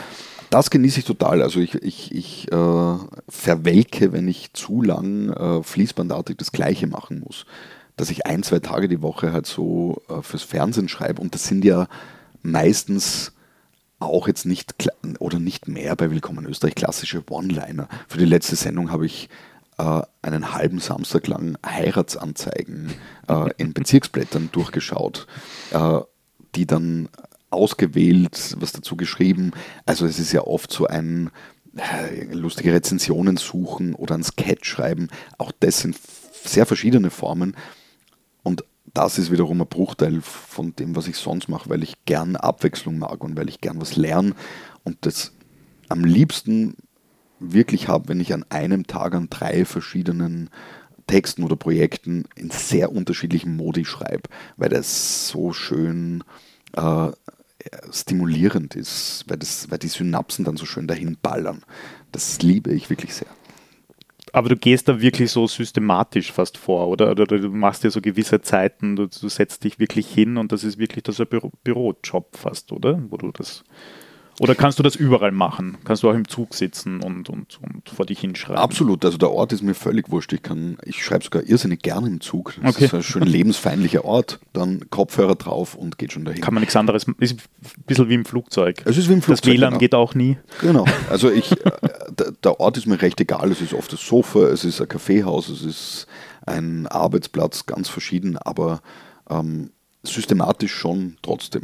Das genieße ich total. Also ich, ich, ich äh, verwelke, wenn ich zu lang äh, fließbandartig das Gleiche machen muss. Dass ich ein, zwei Tage die Woche halt so äh, fürs Fernsehen schreibe. Und das sind ja meistens auch jetzt nicht kla- oder nicht mehr bei Willkommen Österreich klassische One-Liner. Für die letzte Sendung habe ich äh, einen halben Samstag lang Heiratsanzeigen äh, in Bezirksblättern durchgeschaut, äh, die dann ausgewählt, was dazu geschrieben. Also es ist ja oft so ein äh, lustige Rezensionen suchen oder ein Sketch schreiben. Auch das sind f- sehr verschiedene Formen. Und das ist wiederum ein Bruchteil von dem, was ich sonst mache, weil ich gern Abwechslung mag und weil ich gern was lerne und das am liebsten wirklich habe, wenn ich an einem Tag an drei verschiedenen Texten oder Projekten in sehr unterschiedlichen Modi schreibe, weil das so schön äh, stimulierend ist, weil, das, weil die Synapsen dann so schön dahin ballern. Das liebe ich wirklich sehr. Aber du gehst da wirklich so systematisch fast vor, oder? Oder du machst dir so gewisse Zeiten, du, du setzt dich wirklich hin und das ist wirklich das ein Büro, Bürojob fast, oder? Wo du das, oder kannst du das überall machen? Kannst du auch im Zug sitzen und, und, und vor dich hinschreiben? Absolut, also der Ort ist mir völlig wurscht. Ich, kann, ich schreibe sogar irrsinnig gerne im Zug. Das Okay. ist ein schön lebensfeindlicher Ort. Dann Kopfhörer drauf und geht schon dahin. Kann man nichts anderes, ist ein bisschen wie im Flugzeug. Es ist wie im Flugzeug. Das W L A N genau. geht auch nie. Genau, also ich, äh, der, der Ort ist mir recht egal. Es ist oft das Sofa, es ist ein Kaffeehaus, es ist ein Arbeitsplatz, ganz verschieden, aber ähm, systematisch schon trotzdem.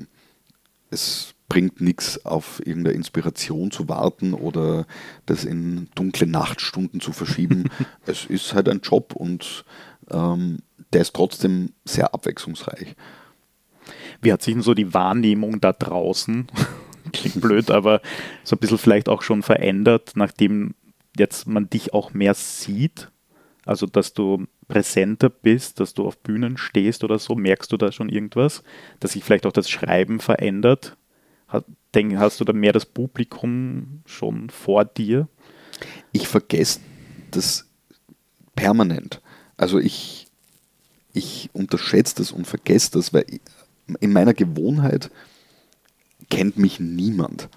Es bringt nichts, auf irgendeine Inspiration zu warten oder das in dunkle Nachtstunden zu verschieben. Es ist halt ein Job und ähm, der ist trotzdem sehr abwechslungsreich. Wie hat sich denn so die Wahrnehmung da draußen, klingt blöd, aber so ein bisschen vielleicht auch schon verändert, nachdem jetzt man dich auch mehr sieht? Also, dass du präsenter bist, dass du auf Bühnen stehst oder so, merkst du da schon irgendwas? Dass sich vielleicht auch das Schreiben verändert? Denk, hast du da mehr das Publikum schon vor dir? Ich vergesse das permanent. Also ich, ich unterschätze das und vergesse das, weil ich, in meiner Gewohnheit kennt mich niemand.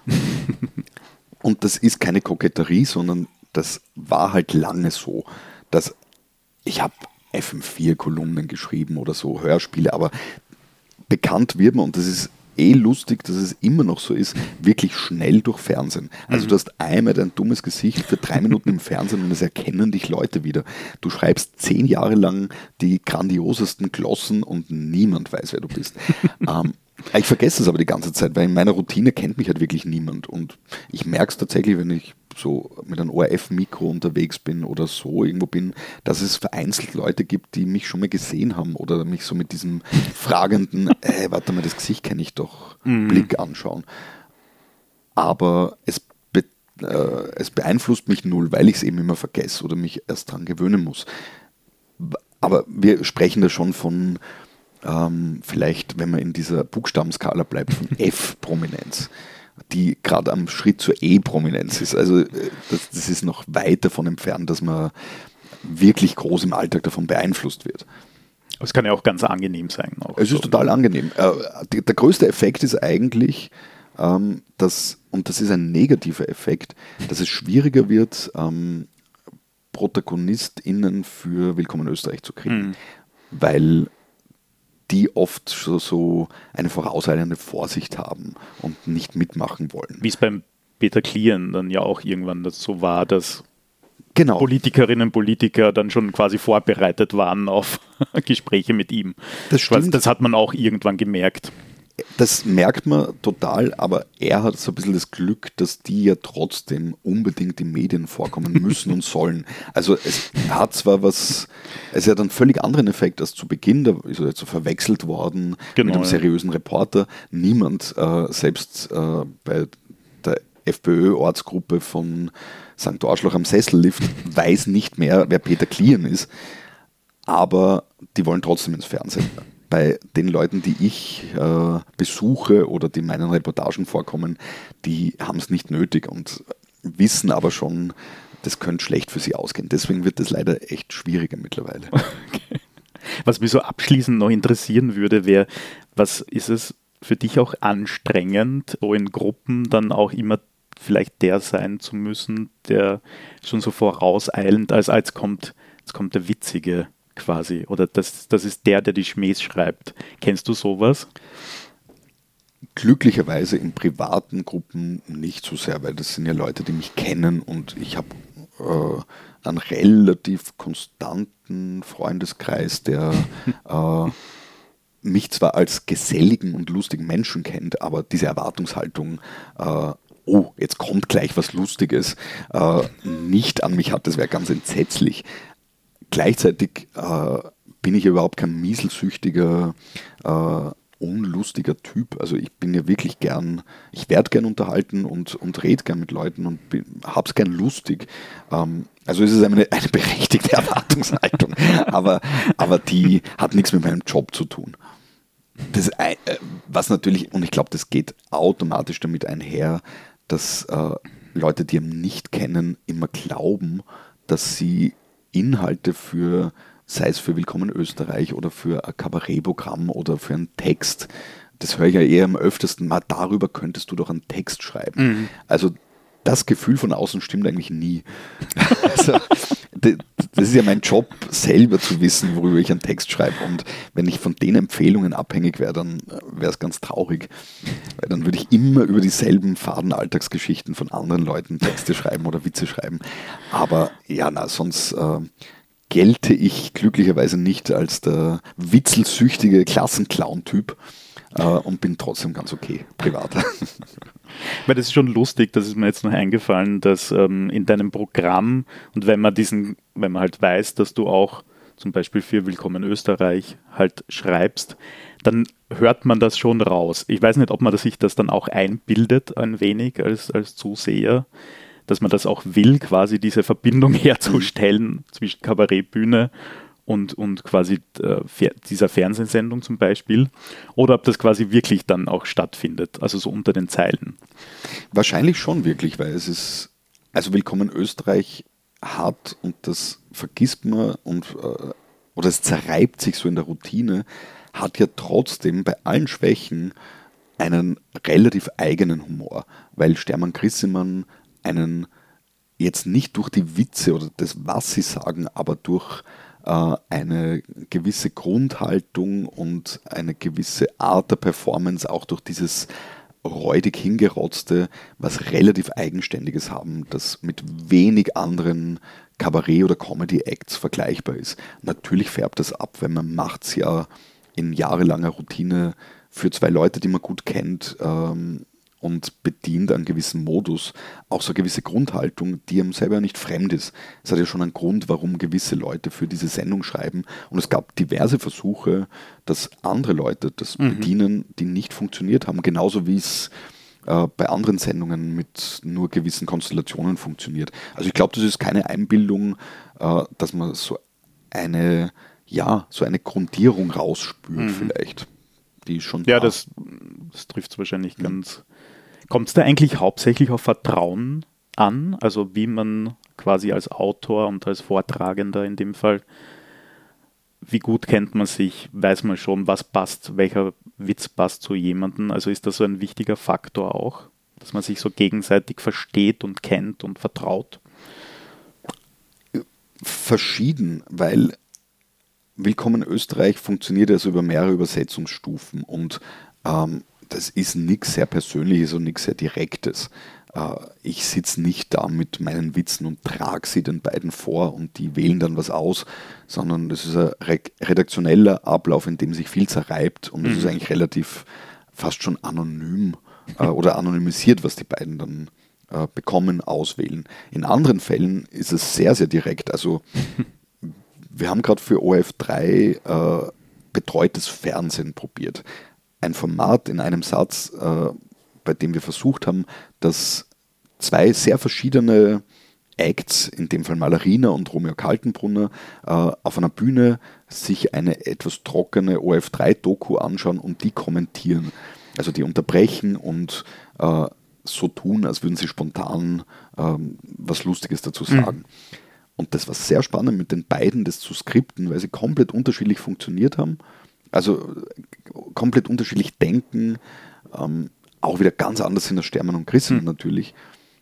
Und das ist keine Koketterie, sondern das war halt lange so, dass ich habe F M vier Kolumnen geschrieben oder so, Hörspiele, aber bekannt wird man, und das ist eh lustig, dass es immer noch so ist, wirklich schnell durch Fernsehen. Also du hast einmal dein dummes Gesicht für drei Minuten im Fernsehen und es erkennen dich Leute wieder. Du schreibst zehn Jahre lang die grandiosesten Glossen und niemand weiß, wer du bist. ähm, ich vergesse es aber die ganze Zeit, weil in meiner Routine kennt mich halt wirklich niemand und ich merke es tatsächlich, wenn ich so mit einem O R F-Mikro unterwegs bin oder so irgendwo bin, dass es vereinzelt Leute gibt, die mich schon mal gesehen haben oder mich so mit diesem fragenden, äh, warte mal, das Gesicht kenne ich doch, mhm. Blick anschauen. Aber es, be äh, es beeinflusst mich null, weil ich es eben immer vergesse oder mich erst dran gewöhnen muss. Aber wir sprechen da schon von ähm, vielleicht, wenn man in dieser Buchstabenskala bleibt, von F-Prominenz, die gerade am Schritt zur E-Prominenz ist. Also das, das ist noch weit davon entfernt, dass man wirklich groß im Alltag davon beeinflusst wird. Aber es kann ja auch ganz angenehm sein. Auch es so. ist total angenehm. Äh, die, der größte Effekt ist eigentlich, ähm, dass, und das ist ein negativer Effekt, dass es schwieriger wird, ähm, ProtagonistInnen für Willkommen Österreich zu kriegen. Mhm. Weil die oft so, so eine vorauseilende Vorsicht haben und nicht mitmachen wollen. Wie es beim Peter Klieren dann ja auch irgendwann das so war, dass genau. Politikerinnen und Politiker dann schon quasi vorbereitet waren auf Gespräche mit ihm. Das stimmt. Das hat man auch irgendwann gemerkt. Das merkt man total, aber er hat so ein bisschen das Glück, dass die ja trotzdem unbedingt in Medien vorkommen müssen und sollen. Also es hat zwar was, es hat einen völlig anderen Effekt als zu Beginn, da ist er jetzt so verwechselt worden genau, mit einem seriösen Reporter. Niemand, äh, selbst äh, bei der FPÖ-Ortsgruppe von Sankt Orschlach am Sessellift, weiß nicht mehr, wer Peter Klieren ist, aber die wollen trotzdem ins Fernsehen. Bei den Leuten, die ich äh, besuche oder die in meinen Reportagen vorkommen, die haben es nicht nötig und wissen aber schon, das könnte schlecht für sie ausgehen. Deswegen wird das leider echt schwieriger mittlerweile. Okay. Was mich so abschließend noch interessieren würde, wäre, was ist es für dich auch anstrengend, so in Gruppen dann auch immer vielleicht der sein zu müssen, der schon so vorauseilend, als als kommt, jetzt kommt der Witzige quasi, oder das, das ist der, der die Schmähs schreibt. Kennst du sowas? Glücklicherweise in privaten Gruppen nicht so sehr, weil das sind ja Leute, die mich kennen und ich habe äh, einen relativ konstanten Freundeskreis, der äh, mich zwar als geselligen und lustigen Menschen kennt, aber diese Erwartungshaltung, äh, oh, jetzt kommt gleich was Lustiges, äh, nicht an mich hat, das wäre ganz entsetzlich. Gleichzeitig äh, bin ich überhaupt kein mieselsüchtiger, äh, unlustiger Typ. Also ich bin ja wirklich gern, ich werde gern unterhalten und, und rede gern mit Leuten und habe es gern lustig. Ähm, also es ist eine, eine berechtigte Erwartungshaltung, aber, aber die hat nichts mit meinem Job zu tun. Das, äh, was natürlich, und ich glaube, das geht automatisch damit einher, dass äh, Leute, die ihn nicht kennen, immer glauben, dass sie Inhalte für, sei es für Willkommen Österreich oder für ein Kabarettprogramm oder für einen Text, das höre ich ja eher am öftesten, mal darüber könntest du doch einen Text schreiben. Mhm. Also das Gefühl von außen stimmt eigentlich nie. Also, das ist ja mein Job, selber zu wissen, worüber ich einen Text schreibe. Und wenn ich von den Empfehlungen abhängig wäre, dann wäre es ganz traurig. Weil dann würde ich immer über dieselben faden Alltagsgeschichten von anderen Leuten Texte schreiben oder Witze schreiben. Aber ja, na, sonst äh, gelte ich glücklicherweise nicht als der witzelsüchtige Klassenclown-Typ äh, und bin trotzdem ganz okay, privat. Weil das ist schon lustig, das ist mir jetzt noch eingefallen, dass ähm, in deinem Programm und wenn man diesen, wenn man halt weiß, dass du auch zum Beispiel für Willkommen Österreich halt schreibst, dann hört man das schon raus. Ich weiß nicht, ob man sich das dann auch einbildet ein wenig als, als Zuseher, dass man das auch will, quasi diese Verbindung herzustellen zwischen Kabarettbühne und, und quasi äh, dieser Fernsehsendung zum Beispiel, oder ob das quasi wirklich dann auch stattfindet, also so unter den Zeilen. Wahrscheinlich schon wirklich, weil es ist, also Willkommen Österreich hat, und das vergisst man und äh, oder es zerreibt sich so in der Routine, hat ja trotzdem bei allen Schwächen einen relativ eigenen Humor, weil Stermann Grissemann einen jetzt nicht durch die Witze oder das, was sie sagen, aber durch äh, eine gewisse Grundhaltung und eine gewisse Art der Performance, auch durch dieses räudig hingerotzte, was relativ Eigenständiges haben, das mit wenig anderen Kabarett- oder Comedy-Acts vergleichbar ist. Natürlich färbt das ab, wenn man macht es ja in jahrelanger Routine für zwei Leute, die man gut kennt, ähm, und bedient einen gewissen Modus, auch so eine gewisse Grundhaltung, die ihm selber nicht fremd ist. Es hat ja schon einen Grund, warum gewisse Leute für diese Sendung schreiben. Und es gab diverse Versuche, dass andere Leute das mhm. bedienen, die nicht funktioniert haben. Genauso wie es äh, bei anderen Sendungen mit nur gewissen Konstellationen funktioniert. Also ich glaube, das ist keine Einbildung, äh, dass man so eine, ja, so eine Grundierung rausspürt mhm. vielleicht. Die ist schon ja, da. das, das trifft es wahrscheinlich mhm. ganz. Kommt es da eigentlich hauptsächlich auf Vertrauen an? Also wie man quasi als Autor und als Vortragender in dem Fall, wie gut kennt man sich, weiß man schon, was passt, welcher Witz passt zu jemandem? Also ist das so ein wichtiger Faktor auch, dass man sich so gegenseitig versteht und kennt und vertraut? Verschieden, weil Willkommen Österreich funktioniert also über mehrere Übersetzungsstufen und ähm, das ist nichts sehr Persönliches und nichts sehr Direktes. Äh, ich sitze nicht da mit meinen Witzen und trage sie den beiden vor und die wählen dann was aus, sondern das ist ein redaktioneller Ablauf, in dem sich viel zerreibt und es mhm. ist eigentlich relativ fast schon anonym äh, oder anonymisiert, was die beiden dann äh, bekommen, auswählen. In anderen Fällen ist es sehr, sehr direkt. Also wir haben gerade für O R F drei äh, betreutes Fernsehen probiert. Ein Format in einem Satz, äh, bei dem wir versucht haben, dass zwei sehr verschiedene Acts, in dem Fall Mallarina und Romeo Kaltenbrunner, äh, auf einer Bühne sich eine etwas trockene O R F drei Doku anschauen und die kommentieren. Also die unterbrechen und äh, so tun, als würden sie spontan äh, was Lustiges dazu sagen. Mhm. Und das war sehr spannend mit den beiden, das zu skripten, weil sie komplett unterschiedlich funktioniert haben. Also komplett unterschiedlich denken, ähm, auch wieder ganz anders sind als Stermann und Grissemann mhm. natürlich.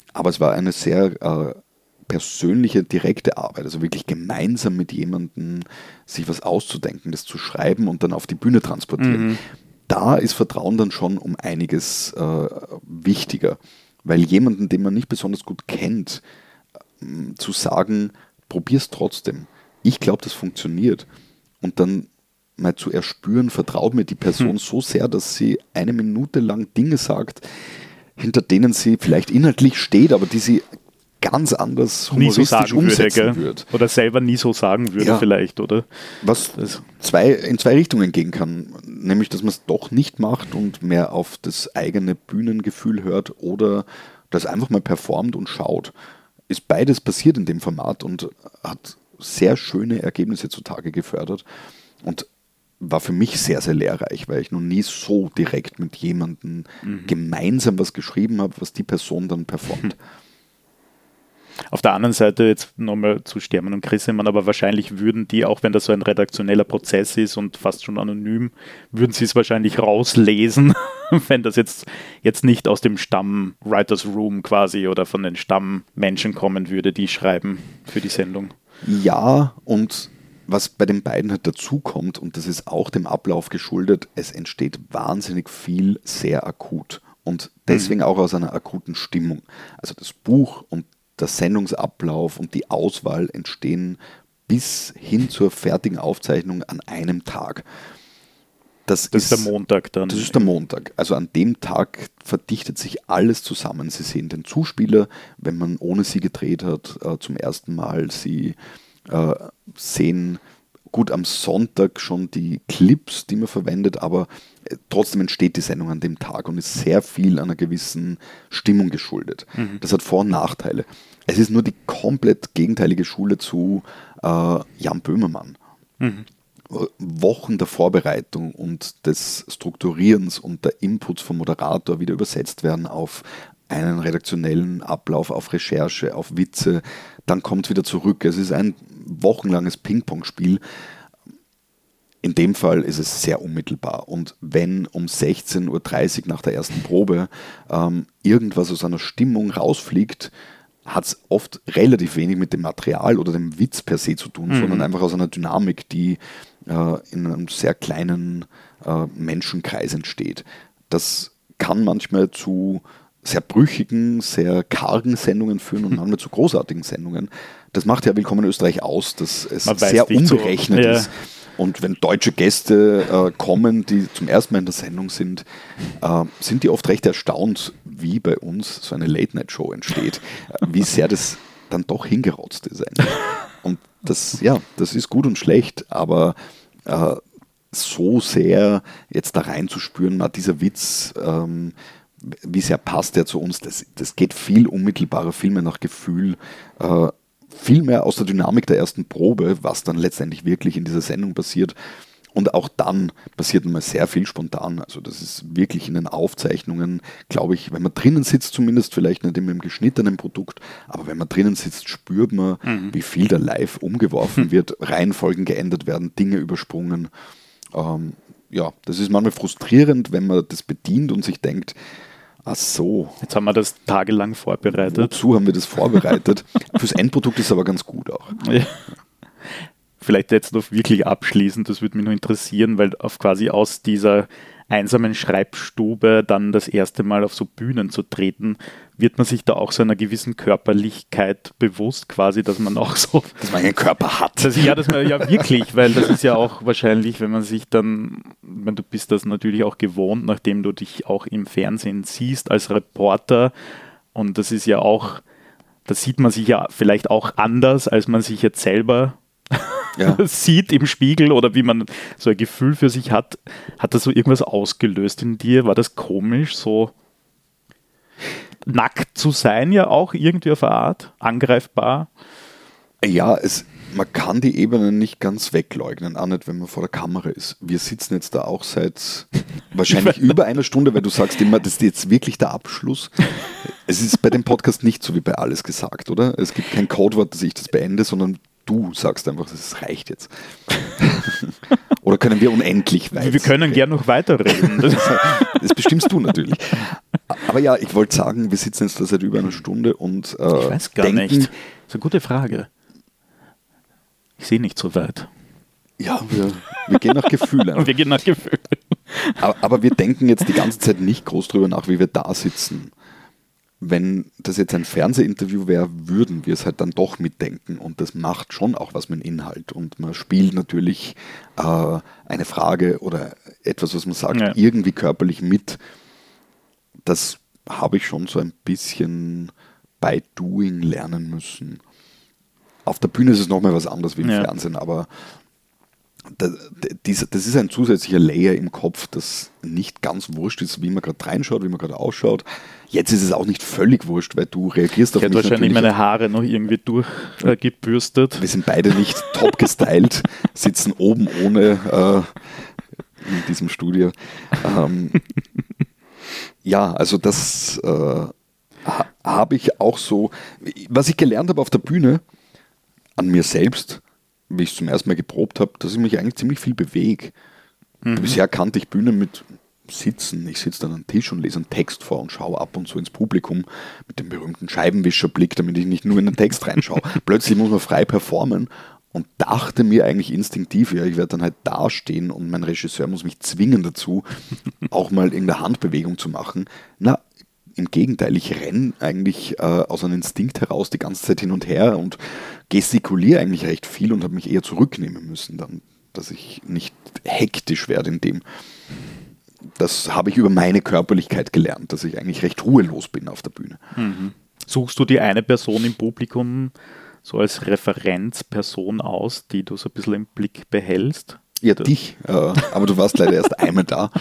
aber es war eine sehr äh, persönliche, direkte Arbeit, also wirklich gemeinsam mit jemandem sich was auszudenken, das zu schreiben und dann auf die Bühne transportieren. Mhm. Da ist Vertrauen dann schon um einiges äh, wichtiger, weil jemanden, den man nicht besonders gut kennt, äh, zu sagen, probier's trotzdem. Ich glaube, das funktioniert. Und dann mal zu erspüren, vertraut mir die Person hm. so sehr, dass sie eine Minute lang Dinge sagt, hinter denen sie vielleicht inhaltlich steht, aber die sie ganz anders humoristisch so umsetzen würde, würde. Oder selber nie so sagen würde, ja. vielleicht, oder? Was zwei, in zwei Richtungen gehen kann. Nämlich, dass man es doch nicht macht und mehr auf das eigene Bühnengefühl hört oder das einfach mal performt und schaut. Ist beides passiert in dem Format und hat sehr schöne Ergebnisse zutage gefördert und war für mich sehr, sehr lehrreich, weil ich noch nie so direkt mit jemandem mhm. gemeinsam was geschrieben habe, was die Person dann performt. Auf der anderen Seite, jetzt nochmal zu Stermann und Grissemann, aber wahrscheinlich würden die, auch wenn das so ein redaktioneller Prozess ist und fast schon anonym, würden sie es wahrscheinlich rauslesen, wenn das jetzt, jetzt nicht aus dem Stamm-Writers Room quasi oder von den Stammmenschen kommen würde, die schreiben für die Sendung. Ja, und was bei den beiden halt dazukommt, und das ist auch dem Ablauf geschuldet, es entsteht wahnsinnig viel sehr akut und deswegen mhm. auch aus einer akuten Stimmung. Also das Buch und der Sendungsablauf und die Auswahl entstehen bis hin zur fertigen Aufzeichnung an einem Tag. Das, das ist, ist der Montag dann. Das ist der Montag. Also an dem Tag verdichtet sich alles zusammen. Sie sehen den Zuspieler, wenn man ohne sie gedreht hat, äh, zum ersten Mal. Sie äh, sehen gut am Sonntag schon die Clips, die man verwendet, aber äh, trotzdem entsteht die Sendung an dem Tag und ist sehr viel einer gewissen Stimmung geschuldet. Mhm. Das hat Vor- und Nachteile. Es ist nur die komplett gegenteilige Schule zu äh, Jan Böhmermann. Mhm. Wochen der Vorbereitung und des Strukturierens und der Inputs vom Moderator wieder übersetzt werden auf einen redaktionellen Ablauf, auf Recherche, auf Witze, dann kommt es wieder zurück. Es ist ein wochenlanges Ping-Pong-Spiel. In dem Fall ist es sehr unmittelbar. Und wenn um sechzehn Uhr dreißig nach der ersten Probe ähm, irgendwas aus einer Stimmung rausfliegt, hat es oft relativ wenig mit dem Material oder dem Witz per se zu tun, mhm. sondern einfach aus einer Dynamik, die äh, in einem sehr kleinen äh, Menschenkreis entsteht. Das kann manchmal zu sehr brüchigen, sehr kargen Sendungen führen und manchmal zu großartigen Sendungen. Das macht ja Willkommen in Österreich aus, dass es sehr unberechnet so. ja. ist. Und wenn deutsche Gäste äh, kommen, die zum ersten Mal in der Sendung sind, äh, sind die oft recht erstaunt, wie bei uns so eine Late-Night-Show entsteht. Äh, wie sehr das dann doch hingerotzt ist eigentlich. Und das, ja, das ist gut und schlecht, aber äh, so sehr jetzt da reinzuspüren, na, dieser Witz, ähm, wie sehr passt der zu uns, das, das geht viel unmittelbarer, viel mehr nach Gefühl, äh, viel mehr aus der Dynamik der ersten Probe, was dann letztendlich wirklich in dieser Sendung passiert. Und auch dann passiert immer sehr viel spontan. Also das ist wirklich in den Aufzeichnungen, glaube ich, wenn man drinnen sitzt, zumindest vielleicht nicht im geschnittenen Produkt, aber wenn man drinnen sitzt, spürt man, mhm. wie viel da live umgeworfen mhm. wird, Reihenfolgen geändert werden, Dinge übersprungen. Ähm, ja, das ist manchmal frustrierend, wenn man das bedient und sich denkt, ach so. Jetzt haben wir das tagelang vorbereitet. Wozu haben wir das vorbereitet? Fürs Endprodukt ist es aber ganz gut auch. Ja. Vielleicht jetzt noch wirklich abschließend, das würde mich noch interessieren, weil auf quasi aus dieser einsamen Schreibstube dann das erste Mal auf so Bühnen zu treten, wird man sich da auch so einer gewissen Körperlichkeit bewusst quasi, dass man auch so... Dass man einen Körper hat. Dass, ja, dass man, ja wirklich, weil das ist ja auch wahrscheinlich, wenn man sich dann, wenn du bist das natürlich auch gewohnt, nachdem du dich auch im Fernsehen siehst als Reporter und das ist ja auch, da sieht man sich ja vielleicht auch anders, als man sich jetzt selber ja. sieht im Spiegel oder wie man so ein Gefühl für sich hat. Hat das so irgendwas ausgelöst in dir? War das komisch, so nackt zu sein, ja auch irgendwie auf eine Art, angreifbar? Ja, es, man kann die Ebenen nicht ganz wegleugnen, auch nicht, wenn man vor der Kamera ist. Wir sitzen jetzt da auch seit wahrscheinlich über einer Stunde, weil du sagst immer, das ist jetzt wirklich der Abschluss. Es ist bei dem Podcast nicht so wie bei Alles gesagt, oder? Es gibt kein Codewort, dass ich das beende, sondern du sagst einfach, das reicht jetzt. Oder können wir unendlich weiter? Wir können gerne noch weiterreden. Das, das bestimmst du natürlich. Aber ja, ich wollte sagen, wir sitzen jetzt da seit über einer Stunde und äh, ich weiß gar denken, nicht. Das ist eine gute Frage. Ich sehe nicht so weit. Ja, wir, wir gehen nach Gefühl. wir gehen nach Gefühl. Aber, aber wir denken jetzt die ganze Zeit nicht groß drüber nach, wie wir da sitzen. Wenn das jetzt ein Fernsehinterview wäre, würden wir es halt dann doch mitdenken. Und das macht schon auch was mit dem Inhalt. Und man spielt natürlich äh, eine Frage oder etwas, was man sagt, ja. irgendwie körperlich mit. Das habe ich schon so ein bisschen bei Doing lernen müssen. Auf der Bühne ist es nochmal was anderes wie im ja. Fernsehen, aber das, das ist ein zusätzlicher Layer im Kopf, das nicht ganz wurscht ist, wie man gerade reinschaut, wie man gerade ausschaut. Jetzt ist es auch nicht völlig wurscht, weil du reagierst auf mich. Ich hätte wahrscheinlich meine Haare noch irgendwie durchgebürstet. Äh, wir sind beide nicht top gestylt, sitzen oben ohne äh, in diesem Studio. Ähm, ja, also das äh, ha, habe ich auch so, was ich gelernt habe auf der Bühne, an mir selbst, wie ich es zum ersten Mal geprobt habe, dass ich mich eigentlich ziemlich viel bewege. Mhm. Bisher kannte ich Bühne mit Sitzen. Ich sitze dann am Tisch und lese einen Text vor und schaue ab und zu ins Publikum mit dem berühmten Scheibenwischerblick, damit ich nicht nur in den Text reinschaue. Plötzlich muss man frei performen und dachte mir eigentlich instinktiv, ja, ich werde dann halt dastehen und mein Regisseur muss mich zwingen dazu, auch mal irgendeine Handbewegung zu machen. Na, im Gegenteil, ich renne eigentlich äh, aus einem Instinkt heraus die ganze Zeit hin und her und gestikuliere eigentlich recht viel und habe mich eher zurücknehmen müssen, dann, dass ich nicht hektisch werde in dem. Das habe ich über meine Körperlichkeit gelernt, dass ich eigentlich recht ruhelos bin auf der Bühne. Mhm. Suchst du die eine Person im Publikum so als Referenzperson aus, die du so ein bisschen im Blick behältst? Ja, dich, äh, aber du warst leider erst einmal da.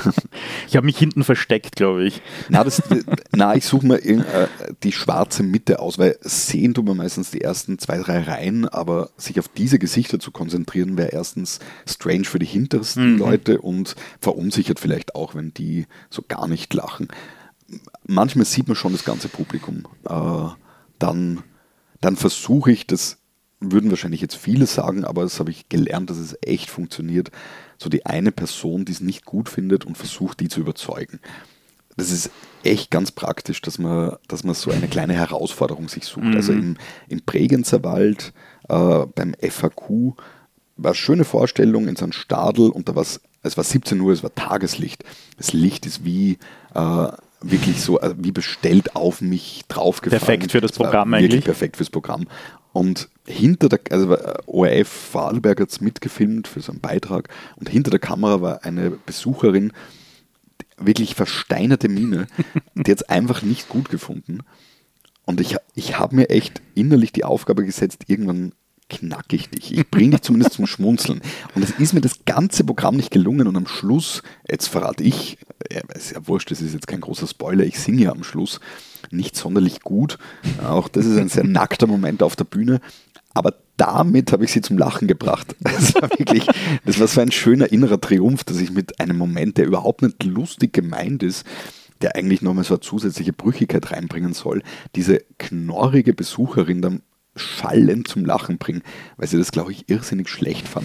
Ich habe mich hinten versteckt, glaube ich. Na, das, na ich suche mir äh, die schwarze Mitte aus, weil sehen tut man meistens die ersten zwei, drei Reihen, aber sich auf diese Gesichter zu konzentrieren, wäre erstens strange für die hintersten mhm. Leute und verunsichert vielleicht auch, wenn die so gar nicht lachen. Manchmal sieht man schon das ganze Publikum. Äh, dann, dann versuche ich das, würden wahrscheinlich jetzt viele sagen, aber das habe ich gelernt, dass es echt funktioniert. So die eine Person, die es nicht gut findet und versucht, die zu überzeugen. Das ist echt ganz praktisch, dass man, dass man so eine kleine Herausforderung sich sucht. Mhm. Also im, im Bregenzer Wald, äh, beim F A Q, war eine schöne Vorstellung in so einem Stadel und da war es, es war siebzehn Uhr, es war Tageslicht. Das Licht ist wie äh, wirklich so, also wie bestellt auf mich draufgefallen. Perfekt für das Programm eigentlich. Wirklich eigentlich. Perfekt fürs Programm. Und hinter der, also O R F Vorarlberg hat es mitgefilmt für so einen Beitrag und hinter der Kamera war eine Besucherin, wirklich versteinerte Miene, die hat es einfach nicht gut gefunden. Und ich, ich habe mir echt innerlich die Aufgabe gesetzt, irgendwann knack ich dich. Ich bringe dich zumindest zum Schmunzeln. Und es ist mir das ganze Programm nicht gelungen und am Schluss, jetzt verrate ich, ja, ist ja wurscht, das ist jetzt kein großer Spoiler, ich singe ja am Schluss nicht sonderlich gut. Auch das ist ein sehr nackter Moment auf der Bühne. Aber damit habe ich sie zum Lachen gebracht. Das war wirklich, das war so ein schöner innerer Triumph, dass ich mit einem Moment, der überhaupt nicht lustig gemeint ist, der eigentlich nochmal so eine zusätzliche Brüchigkeit reinbringen soll, diese knorrige Besucherin dann schallend zum Lachen bringen, weil sie das, glaube ich, irrsinnig schlecht fand,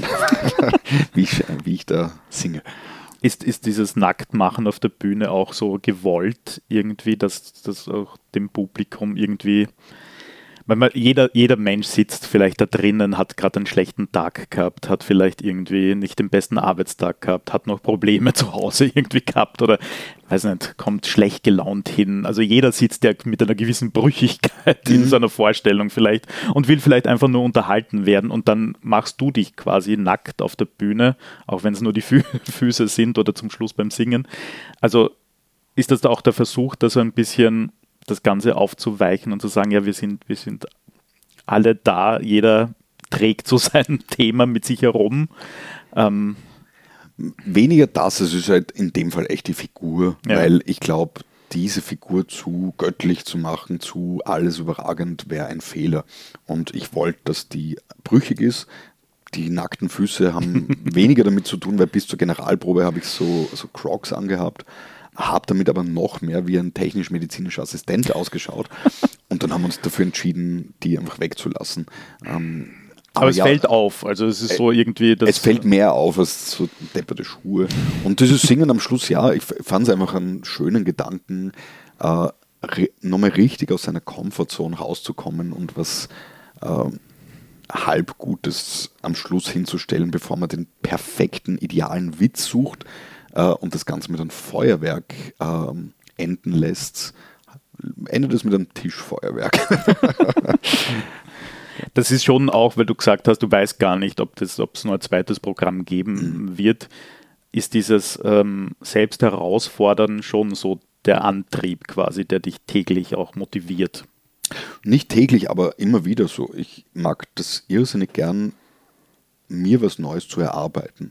wie, ich, wie ich da singe. Ist, ist dieses Nacktmachen auf der Bühne auch so gewollt irgendwie, dass das auch dem Publikum irgendwie, weil man, jeder, jeder Mensch sitzt vielleicht da drinnen, hat gerade einen schlechten Tag gehabt, hat vielleicht irgendwie nicht den besten Arbeitstag gehabt, hat noch Probleme zu Hause irgendwie gehabt oder, weiß nicht, kommt schlecht gelaunt hin. Also jeder sitzt ja mit einer gewissen Brüchigkeit mhm. in seiner Vorstellung vielleicht und will vielleicht einfach nur unterhalten werden und dann machst du dich quasi nackt auf der Bühne, auch wenn es nur die Fü- Füße sind oder zum Schluss beim Singen. Also ist das da auch der Versuch, da so ein bisschen das Ganze aufzuweichen und zu sagen, ja, wir sind, wir sind alle da, jeder trägt so sein Thema mit sich herum. Ähm Weniger das, es ist halt in dem Fall echt die Figur, ja. weil ich glaube, diese Figur zu göttlich zu machen, zu alles überragend, wäre ein Fehler. Und ich wollte, dass die brüchig ist. Die nackten Füße haben weniger damit zu tun, weil bis zur Generalprobe habe ich so, so Crocs angehabt. Habe damit aber noch mehr wie ein technisch-medizinischer Assistent ausgeschaut und dann haben wir uns dafür entschieden, die einfach wegzulassen. Ähm, Aber, Aber es ja, fällt auf, also es ist so irgendwie... Es fällt mehr auf als so depperte Schuhe. Und dieses Singen am Schluss, ja, ich fand es einfach einen schönen Gedanken, äh, nochmal richtig aus seiner Komfortzone rauszukommen und was äh, Halbgutes am Schluss hinzustellen, bevor man den perfekten, idealen Witz sucht äh, und das Ganze mit einem Feuerwerk äh, enden lässt. Endet es mit einem Tischfeuerwerk. Das ist schon auch, weil du gesagt hast, du weißt gar nicht, ob das, ob es noch ein zweites Programm geben mhm. wird, ist dieses ähm, Selbstherausfordern schon so der Antrieb quasi, der dich täglich auch motiviert. Nicht täglich, aber immer wieder so. Ich mag das irrsinnig gern, mir was Neues zu erarbeiten.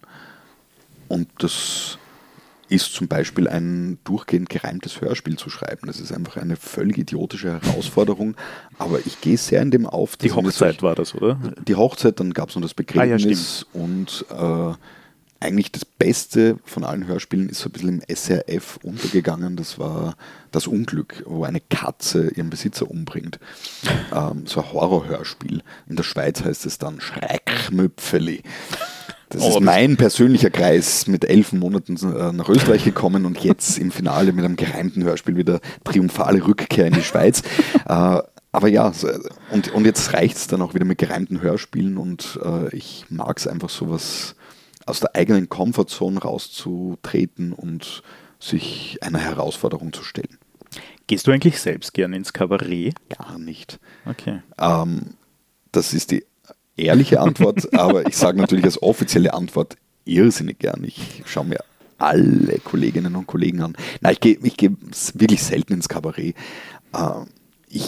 Und das ist zum Beispiel ein durchgehend gereimtes Hörspiel zu schreiben. Das ist einfach eine völlig idiotische Herausforderung, aber ich gehe sehr in dem auf. Die Hochzeit war das, oder? Die Hochzeit, dann gab es noch das Begräbnis ah, ja, und äh, eigentlich das Beste von allen Hörspielen ist so ein bisschen im S R F untergegangen. Das war Das Unglück, wo eine Katze ihren Besitzer umbringt. Ähm, so ein Horrorhörspiel. In der Schweiz heißt es dann Schreckmüpfeli. Das oh, ist mein persönlicher Kreis mit elf Monaten nach Österreich gekommen und jetzt im Finale mit einem gereimten Hörspiel wieder triumphale Rückkehr in die Schweiz. äh, aber ja, und, und jetzt reicht es dann auch wieder mit gereimten Hörspielen und äh, ich mag es einfach sowas aus der eigenen Komfortzone rauszutreten und sich einer Herausforderung zu stellen. Gehst du eigentlich selbst gerne ins Kabarett? Gar nicht. Okay. Ähm, das ist die ehrliche Antwort, aber ich sage natürlich als offizielle Antwort irrsinnig gern. Ich schaue mir alle Kolleginnen und Kollegen an. Nein, ich gehe ich geh wirklich selten ins Kabarett. Äh, ich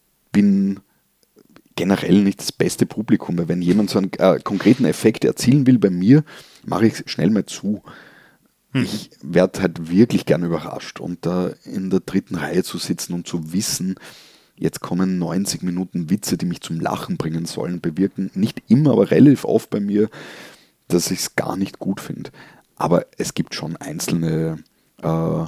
bin generell nicht das beste Publikum, weil wenn jemand so einen äh, konkreten Effekt erzielen will bei mir, mache ich es schnell mal zu. Hm. Ich werde halt wirklich gern überrascht und da in der dritten Reihe zu sitzen und zu wissen, jetzt kommen neunzig Minuten Witze, die mich zum Lachen bringen sollen, bewirken nicht immer, aber relativ oft bei mir, dass ich es gar nicht gut finde. Aber es gibt schon einzelne äh,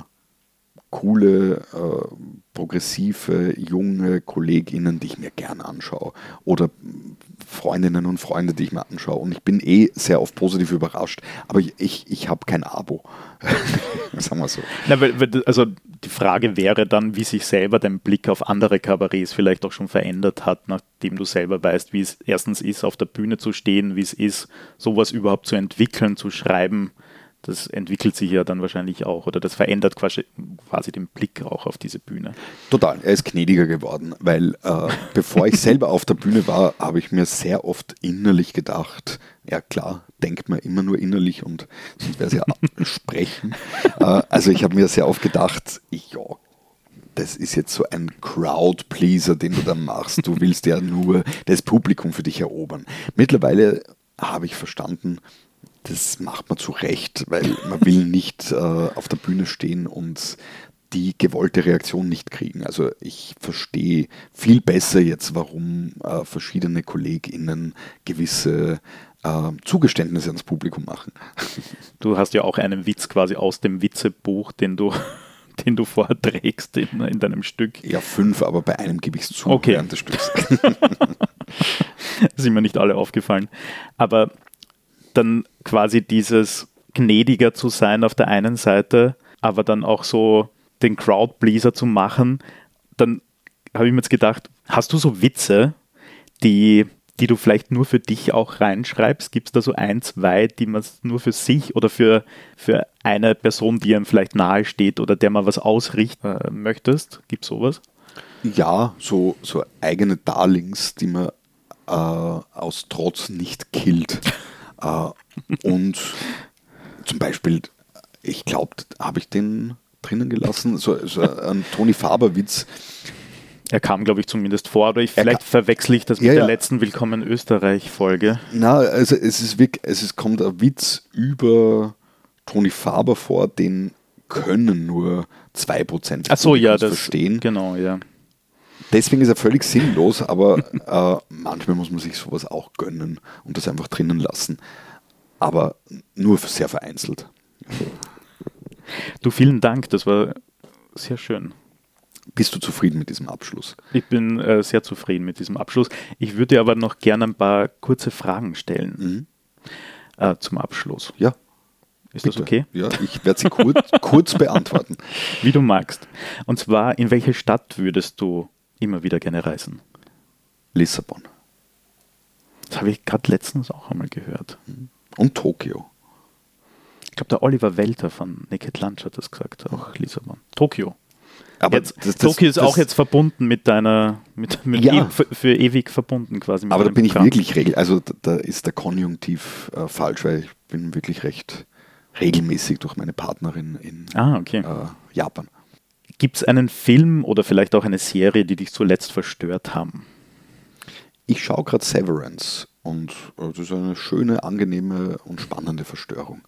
coole, äh, progressive, junge KollegInnen, die ich mir gerne anschaue. Oder Freundinnen und Freunde, die ich mir anschaue. Und ich bin eh sehr oft positiv überrascht. Aber ich, ich, ich habe kein Abo. Sagen wir so. Na, weil, also die Frage wäre dann, wie sich selber dein Blick auf andere Kabarets vielleicht auch schon verändert hat, nachdem du selber weißt, wie es erstens ist, auf der Bühne zu stehen, wie es ist, sowas überhaupt zu entwickeln, zu schreiben. Das entwickelt sich ja dann wahrscheinlich auch oder das verändert quasi, quasi den Blick auch auf diese Bühne. Total, er ist gnädiger geworden, weil äh, bevor ich selber auf der Bühne war, habe ich mir sehr oft innerlich gedacht, ja klar, denkt man immer nur innerlich und sonst wäre es ja sprechen. Äh, also ich habe mir sehr oft gedacht, ja, das ist jetzt so ein Crowd-Pleaser, den du da machst. Du willst ja nur das Publikum für dich erobern. Mittlerweile habe ich verstanden, das macht man zu Recht, weil man will nicht äh, auf der Bühne stehen und die gewollte Reaktion nicht kriegen. Also ich verstehe viel besser jetzt, warum äh, verschiedene KollegInnen gewisse äh, Zugeständnisse ans Publikum machen. Du hast ja auch einen Witz quasi aus dem Witzebuch, den du, den du vorträgst in, in deinem Stück. Ja, fünf, aber bei einem gebe ich es zu okay. während des Stücks. Sind mir nicht alle aufgefallen. Aber dann quasi dieses gnädiger zu sein auf der einen Seite, aber dann auch so den Crowdpleaser zu machen, dann habe ich mir jetzt gedacht, hast du so Witze, die, die du vielleicht nur für dich auch reinschreibst? Gibt es da so ein, zwei, die man nur für sich oder für, für eine Person, die einem vielleicht nahe steht oder der man was ausrichten äh, möchtest? Gibt es sowas? Ja, so, so eigene Darlings, die man äh, aus Trotz nicht killt. Uh, und zum Beispiel, ich glaube, habe ich den drinnen gelassen, so, so ein Toni Faber-Witz. Er kam, glaube ich, zumindest vor, oder ich, vielleicht verwechsel ich das mit ja, der ja. letzten Willkommen Österreich-Folge. Na, also es ist wirklich, es ist, kommt ein Witz über Toni Faber vor, den können nur zwei Prozent Ach so, ja, das, verstehen. Genau, ja. Deswegen ist er völlig sinnlos, aber äh, manchmal muss man sich sowas auch gönnen und das einfach drinnen lassen. Aber nur sehr vereinzelt. Du, vielen Dank, das war sehr schön. Bist du zufrieden mit diesem Abschluss? Ich bin äh, sehr zufrieden mit diesem Abschluss. Ich würde dir aber noch gerne ein paar kurze Fragen stellen mhm. äh, zum Abschluss. Ja. Ist bitte. Das okay? Ja, ich werde sie kurz, kurz beantworten. Wie du magst. Und zwar, in welche Stadt würdest du immer wieder gerne reisen? Lissabon. Das habe ich gerade letztens auch einmal gehört. Und Tokio. Ich glaube, der Oliver Welter von Naked Lunch hat das gesagt, auch Lissabon. Tokio. Aber jetzt, das, das, Tokio ist das, auch jetzt verbunden mit deiner, mit, mit ja. e, für, für ewig verbunden quasi. Mit aber da bin Programm. ich wirklich, regel, also da, da ist der Konjunktiv äh, falsch, weil ich bin wirklich recht regelmäßig durch meine Partnerin in ah, okay. äh, Japan. Gibt es einen Film oder vielleicht auch eine Serie, die dich zuletzt verstört haben? Ich schaue gerade Severance und äh, das ist eine schöne, angenehme und spannende Verstörung.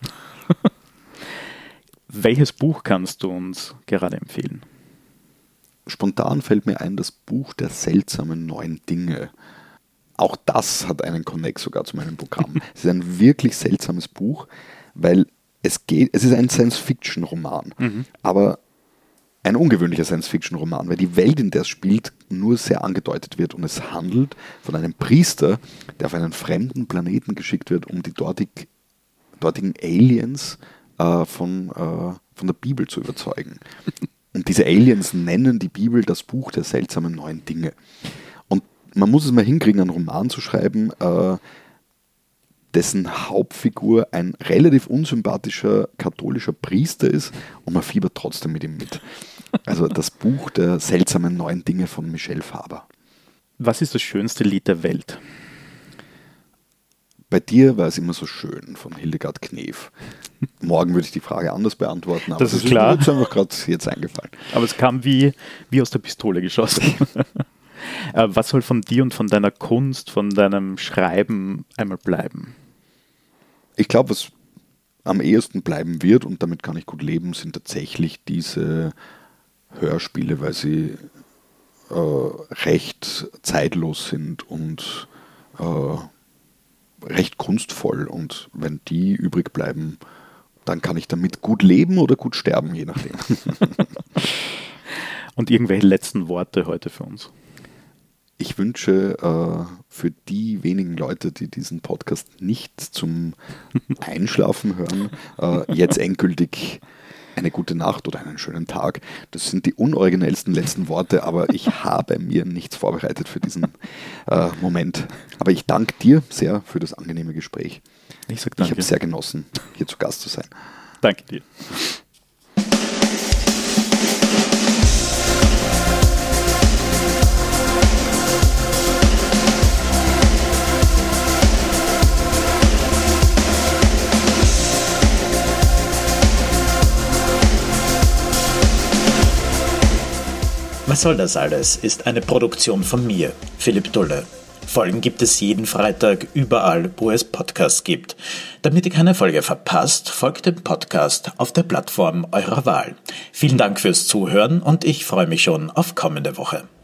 Welches Buch kannst du uns gerade empfehlen? Spontan fällt mir ein, das Buch der seltsamen neuen Dinge. Auch das hat einen Connect sogar zu meinem Programm. Es ist ein wirklich seltsames Buch, weil es geht, es ist ein Science-Fiction-Roman, mhm. aber ein ungewöhnlicher Science-Fiction-Roman, weil die Welt, in der es spielt, nur sehr angedeutet wird und es handelt von einem Priester, der auf einen fremden Planeten geschickt wird, um die dortig, dortigen Aliens äh, von, äh, von der Bibel zu überzeugen. Und diese Aliens nennen die Bibel das Buch der seltsamen neuen Dinge. Und man muss es mal hinkriegen, einen Roman zu schreiben, äh, dessen Hauptfigur ein relativ unsympathischer katholischer Priester ist und man fiebert trotzdem mit ihm mit. Also das Buch der seltsamen neuen Dinge von Michel Faber. Was ist das schönste Lied der Welt? Bei dir war es immer so schön, von Hildegard Knef. Morgen würde ich die Frage anders beantworten, aber das ist klar. Mir ist einfach gerade jetzt eingefallen. Aber es kam wie, wie aus der Pistole geschossen. Was soll von dir und von deiner Kunst, von deinem Schreiben einmal bleiben? Ich glaube, was am ehesten bleiben wird, und damit kann ich gut leben, sind tatsächlich diese Hörspiele, weil sie äh, recht zeitlos sind und äh, recht kunstvoll. Und wenn die übrig bleiben, dann kann ich damit gut leben oder gut sterben, je nachdem. Und irgendwelche letzten Worte heute für uns? Ich wünsche äh, für die wenigen Leute, die diesen Podcast nicht zum Einschlafen hören, äh, jetzt endgültig eine gute Nacht oder einen schönen Tag. Das sind die unoriginellsten letzten Worte, aber ich habe mir nichts vorbereitet für diesen äh, Moment. Aber ich danke dir sehr für das angenehme Gespräch. Ich sag danke. Ich habe es sehr genossen, hier zu Gast zu sein. Danke dir. Was soll das alles? Ist eine Produktion von mir, Philipp Dulle. Folgen gibt es jeden Freitag überall, wo es Podcasts gibt. Damit ihr keine Folge verpasst, folgt dem Podcast auf der Plattform eurer Wahl. Vielen Dank fürs Zuhören und ich freue mich schon auf kommende Woche.